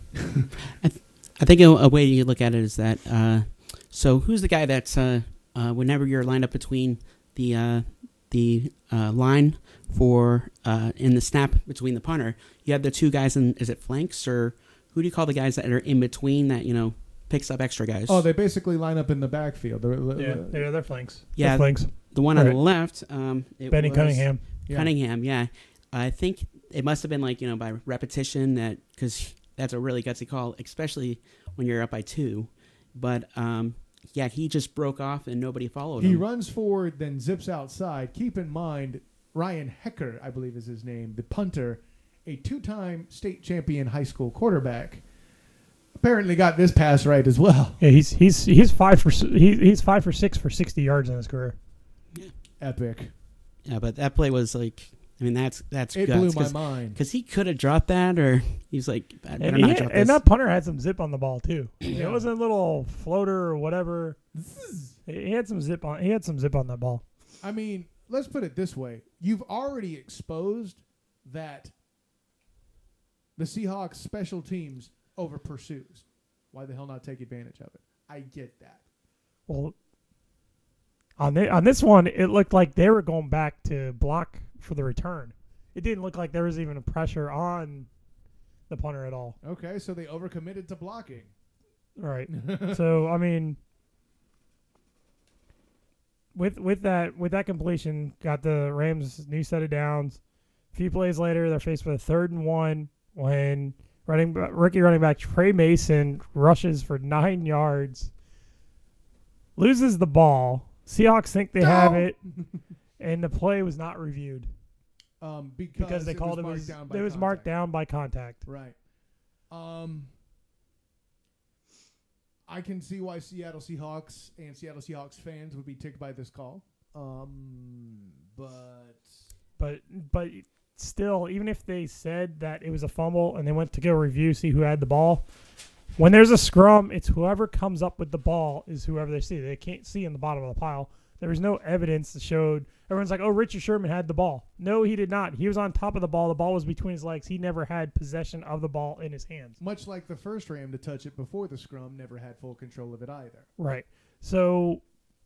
Speaker 2: I think a way you look at it is that. So who's the guy that's whenever you're lined up between the line for in the snap between the punter, you have the two guys in, is it flanks, or who do you call the guys that are in between that picks up extra guys?
Speaker 1: Oh, they basically line up in the backfield.
Speaker 3: They're flanks.
Speaker 2: Yeah,
Speaker 3: they're flanks.
Speaker 2: The one on the left,
Speaker 3: Benny Cunningham.
Speaker 1: Yeah.
Speaker 2: Cunningham, yeah. I think it must have been by repetition, that because that's a really gutsy call, especially when you're up by 2. But yeah, he just broke off and nobody followed him.
Speaker 1: He runs forward, then zips outside. Keep in mind, Ryan Hecker, I believe is his name, the punter, a 2-time state champion high school quarterback, apparently got this pass right as well.
Speaker 3: Yeah, he's 5 for 6 for 60 yards in his career.
Speaker 2: Yeah.
Speaker 1: Epic.
Speaker 2: Yeah, but that play was that's
Speaker 1: it
Speaker 2: guts,
Speaker 1: blew my mind
Speaker 2: because he could have dropped that, or he's like, I better
Speaker 3: and
Speaker 2: not drop this.
Speaker 3: And that punter had some zip on the ball too.
Speaker 1: Yeah.
Speaker 3: It wasn't a little floater or whatever. He had some zip on. He had some zip on that ball.
Speaker 1: I mean, let's put it this way: you've already exposed that the Seahawks special teams over pursues. Why the hell not take advantage of it? I get that.
Speaker 3: Well, on this one, it looked like they were going back to block for the return. It didn't look like there was even a pressure on the punter at all.
Speaker 1: Okay, so they overcommitted to blocking.
Speaker 3: Right. So I mean, with that completion, got the Rams' new set of downs. A few plays later, they're faced with a 3rd and 1 when rookie running back Trey Mason rushes for 9 yards, loses the ball. Seahawks think they have it, and the play was not reviewed because they called it was marked down by contact.
Speaker 1: Right. I can see why Seattle Seahawks and Seattle Seahawks fans would be ticked by this call.
Speaker 3: But still, even if they said that it was a fumble and they went to go review, see who had the ball, when there's a scrum, it's whoever comes up with the ball is whoever they see. They can't see in the bottom of the pile. There was no evidence that showed. Everyone's like, oh, Richard Sherman had the ball. No, he did not. He was on top of the ball. The ball was between his legs. He never had possession of the ball in his hands.
Speaker 1: Much like the first Ram to touch it before the scrum never had full control of it either.
Speaker 3: Right. So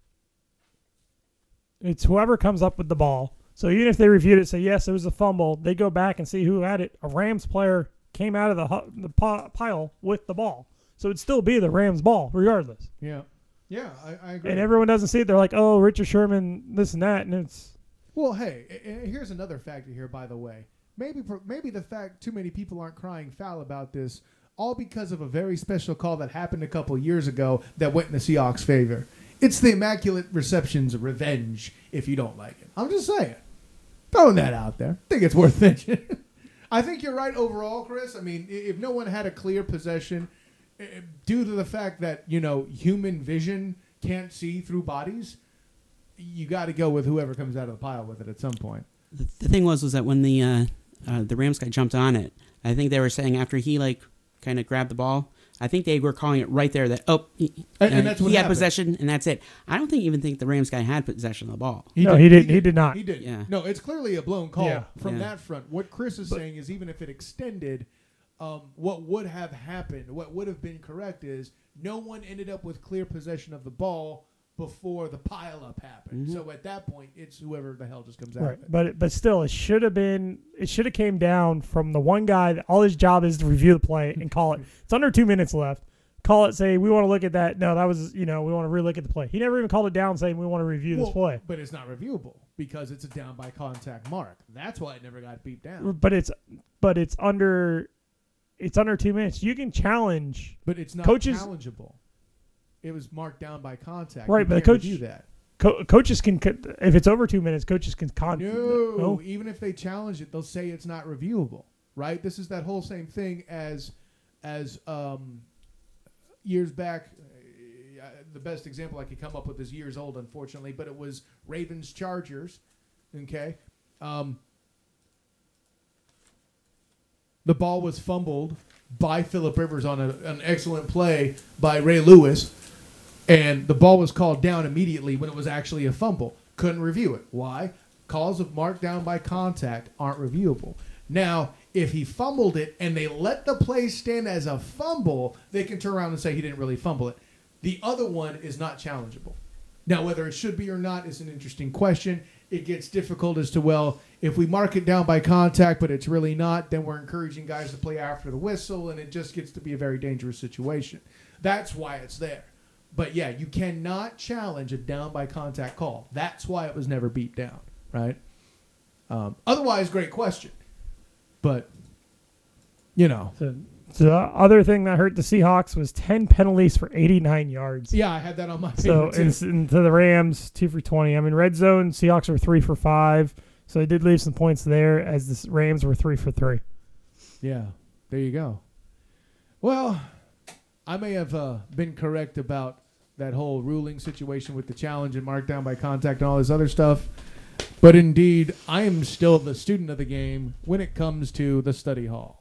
Speaker 3: it's whoever comes up with the ball. So even if they reviewed it, say, yes, it was a fumble, they go back and see who had it. A Rams player came out of the pile with the ball. So it'd still be the Rams ball regardless.
Speaker 1: Yeah. Yeah, I agree.
Speaker 3: And everyone doesn't see it. They're like, oh, Richard Sherman, this and that. And it's...
Speaker 1: Well, hey, here's another factor here, by the way. Maybe the fact too many people aren't crying foul about this, all because of a very special call that happened a couple years ago that went in the Seahawks' favor. It's the Immaculate Reception's revenge, if you don't like it. I'm just saying. Throwing that out there. I think it's worth mentioning. I think you're right overall, Chris. I mean, if no one had a clear possession, due to the fact that, human vision can't see through bodies, you got to go with whoever comes out of the pile with it at some point.
Speaker 2: The thing was that when the Rams guy jumped on it, I think they were saying after he kind of grabbed the ball, I think they were calling it right there that
Speaker 1: and that's what
Speaker 2: he had
Speaker 1: happened.
Speaker 2: Possession and that's it. I don't even think the Rams guy had possession of the ball.
Speaker 3: He did not.
Speaker 1: He did.
Speaker 2: Yeah.
Speaker 1: No, it's clearly a blown call from
Speaker 2: Yeah.
Speaker 1: that front. What Chris is saying is even if it extended, what would have happened, what would have been correct is no one ended up with clear possession of the ball before the pile-up happened.
Speaker 2: Mm-hmm.
Speaker 1: So at that point, it's whoever the hell just comes out of it.
Speaker 3: But still, it should have came down from the one guy that all his job is to review the play and call it. It's under 2 minutes left. Call it, say, we want to look at that. No, that was, we want to relook at the play. He never even called it down saying we want to review this play.
Speaker 1: But it's not reviewable because it's a down by contact mark. That's why it never got beat down.
Speaker 3: But it's under 2 minutes. You can challenge.
Speaker 1: But it's not challengeable. It was marked down by contact.
Speaker 3: Right, but the coach
Speaker 1: do that.
Speaker 3: Coaches can, if it's over 2 minutes, coaches can
Speaker 1: No, even if they challenge it, they'll say it's not reviewable. Right? This is that whole same thing as years back, the best example I could come up with is years old, unfortunately, but it was Ravens-Chargers. Okay. The ball was fumbled by Phillip Rivers on an excellent play by Ray Lewis, and the ball was called down immediately when it was actually a fumble. Couldn't review it. Why? Calls of marked down by contact aren't reviewable. Now, if he fumbled it and they let the play stand as a fumble, they can turn around and say he didn't really fumble it. The other one is not challengeable. Now, whether it should be or not is an interesting question. It gets difficult as to, well, if we mark it down by contact, but it's really not, then we're encouraging guys to play after the whistle, and it just gets to be a very dangerous situation. That's why it's there. But, yeah, you cannot challenge a down by contact call. That's why it was never beat down, right? Otherwise, great question. But, you know.
Speaker 3: So the other thing that hurt the Seahawks was 10 penalties for 89 yards.
Speaker 1: Yeah, I had that on my
Speaker 3: So
Speaker 1: paper, too.
Speaker 3: into the Rams, 2 for 20. I mean, red zone, Seahawks were 3 for 5. So they did leave some points there, as the Rams were 3 for 3.
Speaker 1: Yeah, there you go. Well, I may have been correct about that whole ruling situation with the challenge and markdown by contact and all this other stuff. But indeed, I am still the student of the game when it comes to the study hall.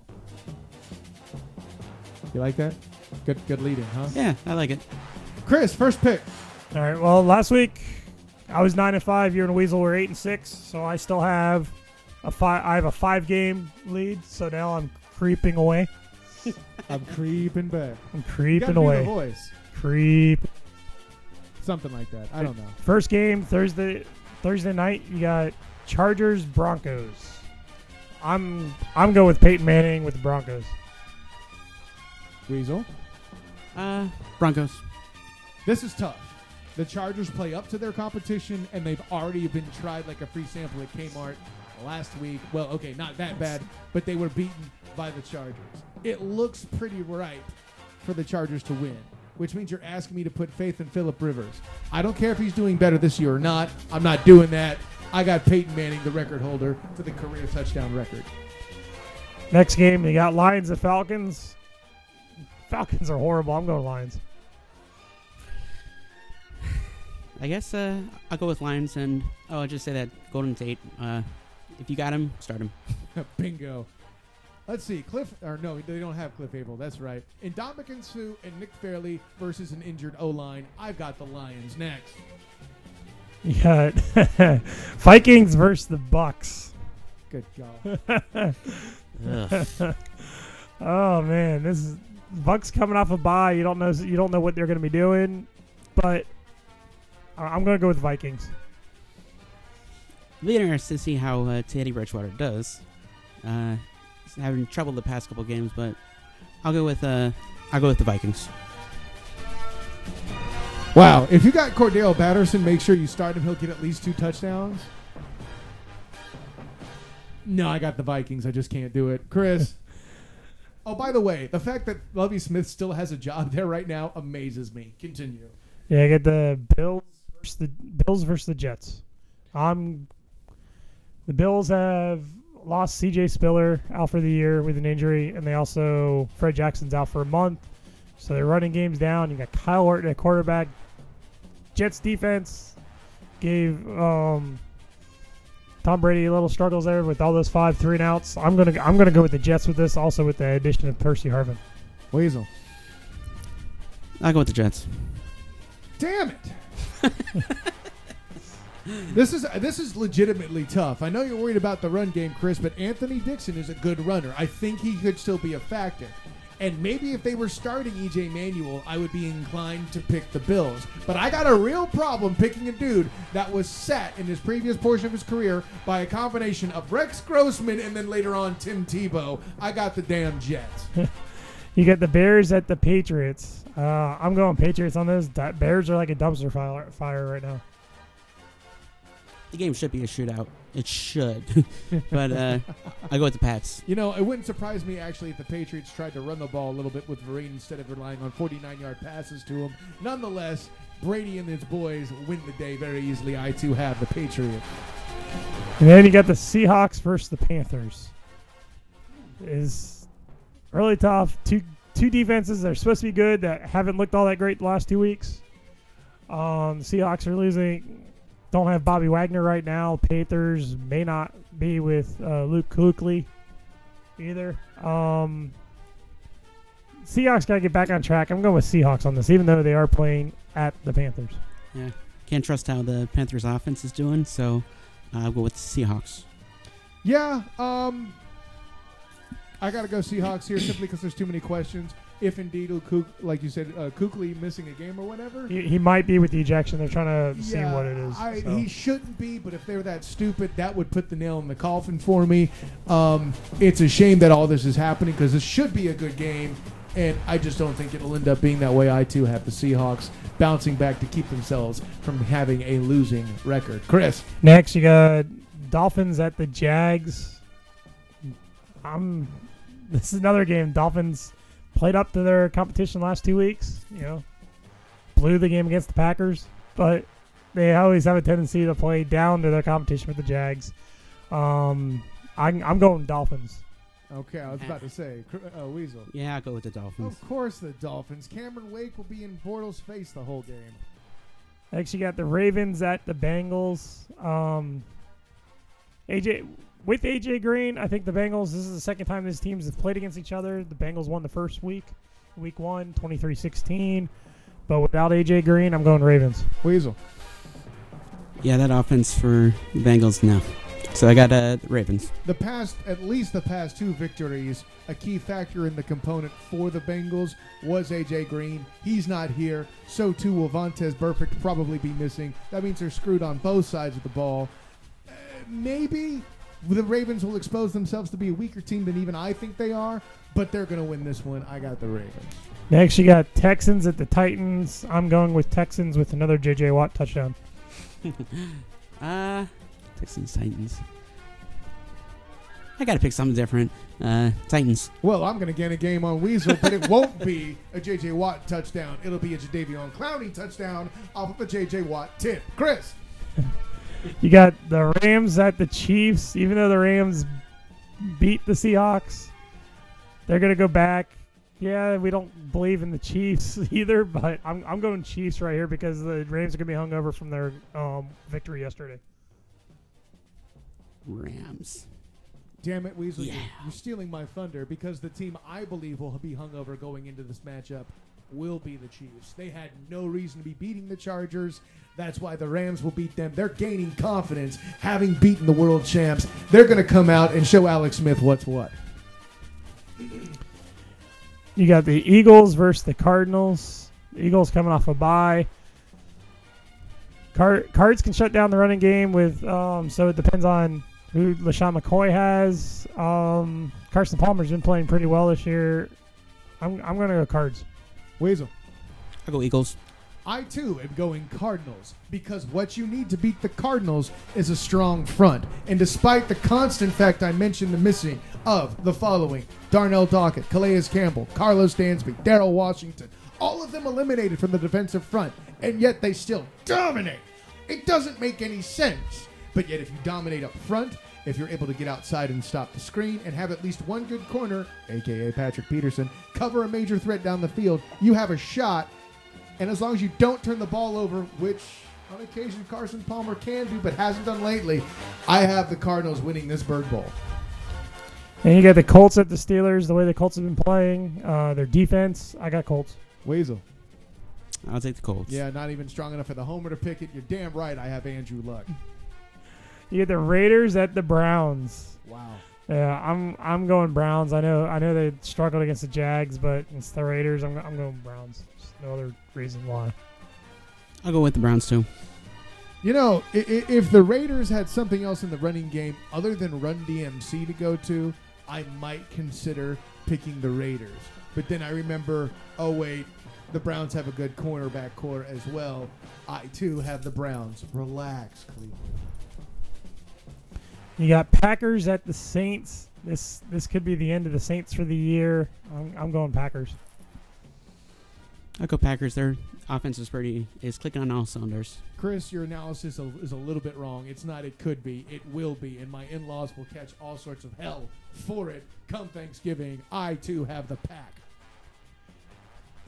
Speaker 1: You like that? Good lead-in, huh?
Speaker 2: Yeah, I like it.
Speaker 1: Chris, first pick.
Speaker 3: All right. Well, last week I was 9-5. You and Weasel were 8-6. So I still have a 5-game lead. So now I'm creeping away.
Speaker 1: I'm creeping back.
Speaker 3: I'm
Speaker 1: You
Speaker 3: creeping
Speaker 1: gotta do
Speaker 3: away.
Speaker 1: the voice.
Speaker 3: Creep.
Speaker 1: Something like that. I don't know.
Speaker 3: First game Thursday night. You got Chargers Broncos. I'm going with Peyton Manning with the Broncos.
Speaker 1: Weasel.
Speaker 2: Broncos.
Speaker 1: This is tough. The Chargers play up to their competition, and they've already been tried like a free sample at Kmart last week. Well, okay, not that bad, but they were beaten by the Chargers. It looks pretty ripe for the Chargers to win, which means you're asking me to put faith in Phillip Rivers. I don't care if he's doing better this year or not. I'm not doing that. I got Peyton Manning, the record holder, for the career touchdown record.
Speaker 3: Next game, you got Lions and Falcons. Falcons are horrible. I'm going Lions.
Speaker 2: I guess I'll go with Lions, and I'll just say that Golden Tate. If you got him, start him.
Speaker 1: Bingo. Let's see. They don't have Cliff Averill. That's right. Ndamukong Suh and Nick Fairley versus an injured O-line. I've got the Lions next.
Speaker 3: You got Vikings versus the Bucks.
Speaker 1: Good God.
Speaker 2: Ugh.
Speaker 3: Oh man, this is Bucks coming off a bye. You don't know what they're going to be doing, but I'm going to go with Vikings.
Speaker 2: It'll be interesting to see how Teddy Bridgewater does. He's having trouble the past couple games, but I'll go with the Vikings.
Speaker 1: Wow. If you got Cordell Patterson, make sure you start him. He'll get at least 2 touchdowns. No, I got the Vikings. I just can't do it. Chris. Oh, by the way, the fact that Lovie Smith still has a job there right now amazes me. Continue.
Speaker 3: Yeah, I get the Bills versus the Jets. The Bills have lost C.J. Spiller out for the year with an injury, and they also Fred Jackson's out for a month. So they're running games down. You got Kyle Orton at quarterback. Jets defense gave Tom Brady a little struggles there with all those 5 3-and-outs. I'm gonna go with the Jets with this, also with the addition of Percy Harvin.
Speaker 1: Weasel.
Speaker 2: I'll go with the Jets.
Speaker 1: Damn it. This is legitimately tough. I know you're worried about the run game, Chris, but Anthony Dixon is a good runner. I think he could still be a factor. And maybe if they were starting E.J. Manuel, I would be inclined to pick the Bills. But I got a real problem picking a dude that was set in his previous portion of his career by a combination of Rex Grossman and then later on Tim Tebow. I got the damn Jets.
Speaker 3: You get the Bears at the Patriots. I'm going Patriots on this. Bears are like a dumpster fire right now.
Speaker 2: The game should be a shootout. It should. But I go with the Pats.
Speaker 1: You know, it wouldn't surprise me, actually, if the Patriots tried to run the ball a little bit with Vereen instead of relying on 49-yard passes to him. Nonetheless, Brady and his boys win the day very easily. I, too, have the Patriots.
Speaker 3: And then you got the Seahawks versus the Panthers. Is really tough. Two two defenses that are supposed to be good that haven't looked all that great the last 2 weeks. The Seahawks are losing. Don't have Bobby Wagner right now. Panthers may not be with Luke Kuechly either. Seahawks got to get back on track. I'm going with Seahawks on this, even though they are playing at the Panthers.
Speaker 2: Yeah, can't trust how the Panthers offense is doing, so I'll go with the Seahawks.
Speaker 1: Yeah, I got to go Seahawks here simply because there's too many questions. If indeed, like you said, Kuechly missing a game or whatever.
Speaker 3: He might be with the ejection. They're trying to see what it is.
Speaker 1: He shouldn't be, but if they're that stupid, that would put the nail in the coffin for me. It's a shame that all this is happening because this should be a good game, and I just don't think it'll end up being that way. I, too, have the Seahawks bouncing back to keep themselves from having a losing record. Chris.
Speaker 3: Next, you got Dolphins at the Jags. This is another game. Dolphins played up to their competition last 2 weeks. Blew the game against the Packers, but they always have a tendency to play down to their competition with the Jags. I'm going Dolphins.
Speaker 1: Okay, I was about to say, Weasel.
Speaker 2: Yeah, I'll go with the Dolphins.
Speaker 1: Of course the Dolphins. Cameron Wake will be in Bortles' face the whole game.
Speaker 3: Next, you got the Ravens at the Bengals. AJ Green, I think the Bengals, this is the second time these teams have played against each other. The Bengals won the first week 1, 23-16. But without AJ Green, I'm going Ravens.
Speaker 1: Weasel.
Speaker 2: Yeah, that offense for the Bengals, no. So I got Ravens.
Speaker 1: At least the past two victories, a key factor in the component for the Bengals was AJ Green. He's not here. So too will Vontaze Burfict probably be missing. That means they're screwed on both sides of the ball. Maybe the Ravens will expose themselves to be a weaker team than even I think they are, but they're going to win this one. I got the Ravens.
Speaker 3: Next, you got Texans at the Titans. I'm going with Texans with another J.J. Watt touchdown.
Speaker 2: Texans, Titans. I got to pick something different. Titans.
Speaker 1: Well, I'm going to get a game on Weasel, but it won't be a J.J. Watt touchdown. It'll be a Jadeveon Clowney touchdown off of a J.J. Watt tip. Chris.
Speaker 3: You got the Rams at the Chiefs. Even though the Rams beat the Seahawks, they're going to go back. Yeah, we don't believe in the Chiefs either, but I'm going Chiefs right here because the Rams are going to be hungover from their victory yesterday.
Speaker 2: Rams.
Speaker 1: Damn it, Weasel.
Speaker 2: Yeah.
Speaker 1: You're stealing my thunder because the team I believe will be hungover going into this matchup will be the Chiefs. They had no reason to be beating the Chargers. That's why the Rams will beat them. They're gaining confidence, having beaten the world champs. They're going to come out and show Alex Smith what's what.
Speaker 3: You got the Eagles versus the Cardinals. The Eagles coming off a bye. Cards can shut down the running game with, so it depends on who LaShawn McCoy has. Carson Palmer's been playing pretty well this year. I'm going to go Cards.
Speaker 1: Weasel.
Speaker 2: I'll go Eagles.
Speaker 1: I, too, am going Cardinals because what you need to beat the Cardinals is a strong front. And despite the constant fact I mentioned the missing of the following, Darnell Dockett, Calais Campbell, Carlos Dansby, Darrell Washington, all of them eliminated from the defensive front, and yet they still dominate. It doesn't make any sense. But yet if you dominate up front, if you're able to get outside and stop the screen and have at least one good corner, a.k.a. Patrick Peterson, cover a major threat down the field, you have a shot. And as long as you don't turn the ball over, which on occasion Carson Palmer can do but hasn't done lately, I have the Cardinals winning this Bird Bowl.
Speaker 3: And you got the Colts at the Steelers, the way the Colts have been playing, their defense. I got Colts.
Speaker 1: Weasel.
Speaker 2: I'll take the Colts.
Speaker 1: Yeah, not even strong enough for the homer to pick it. You're damn right I have Andrew Luck.
Speaker 3: You get the Raiders at the Browns.
Speaker 1: Wow.
Speaker 3: Yeah, I'm going Browns. I know they struggled against the Jags, but it's the Raiders. I'm going Browns. Just no other reason why.
Speaker 2: I'll go with the Browns too.
Speaker 1: You know, if the Raiders had something else in the running game other than Run DMC to go to, I might consider picking the Raiders. But then I remember, oh wait, the Browns have a good cornerback core as well. I too have the Browns. Relax, Cleveland.
Speaker 3: You got Packers at the Saints. This could be the end of the Saints for the year. I'm going Packers.
Speaker 2: I'll go Packers. Their offense is clicking on all cylinders.
Speaker 1: Chris, your analysis is a little bit wrong. It's not it could be. It will be. And my in-laws will catch all sorts of hell for it come Thanksgiving. I, too, have the Pack.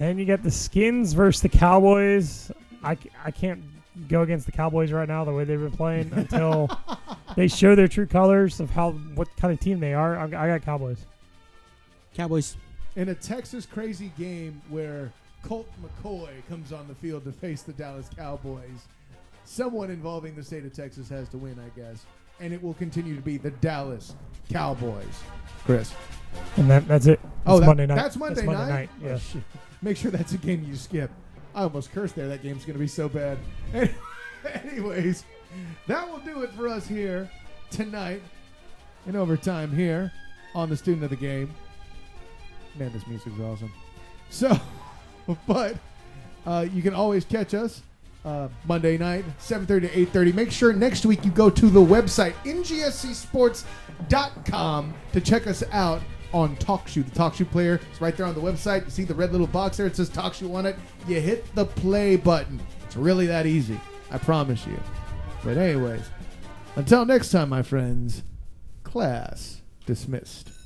Speaker 3: Then you got the Skins versus the Cowboys. I can't go against the Cowboys right now the way they've been playing until they show their true colors of what kind of team they are. I got Cowboys.
Speaker 2: Cowboys.
Speaker 1: In a Texas crazy game where Colt McCoy comes on the field to face the Dallas Cowboys, someone involving the state of Texas has to win, I guess. And it will continue to be the Dallas Cowboys. Chris.
Speaker 3: And that's it. That's Monday night.
Speaker 1: That's Monday night?
Speaker 3: Yeah.
Speaker 1: Oh, make sure that's a game you skip. I almost cursed there. That game's going to be so bad. Anyways, that will do it for us here tonight in overtime here on the Student of the Game. Man, this music's awesome. So, but you can always catch us Monday night, 7:30 to 8:30. Make sure next week you go to the website, ngscsports.com, to check us out on TalkShoe. The TalkShoe player is right there on the website. You see the red little box there. It says TalkShoe on it. You hit the play button. It's really that easy. I promise you. But anyways, until next time, my friends, class dismissed.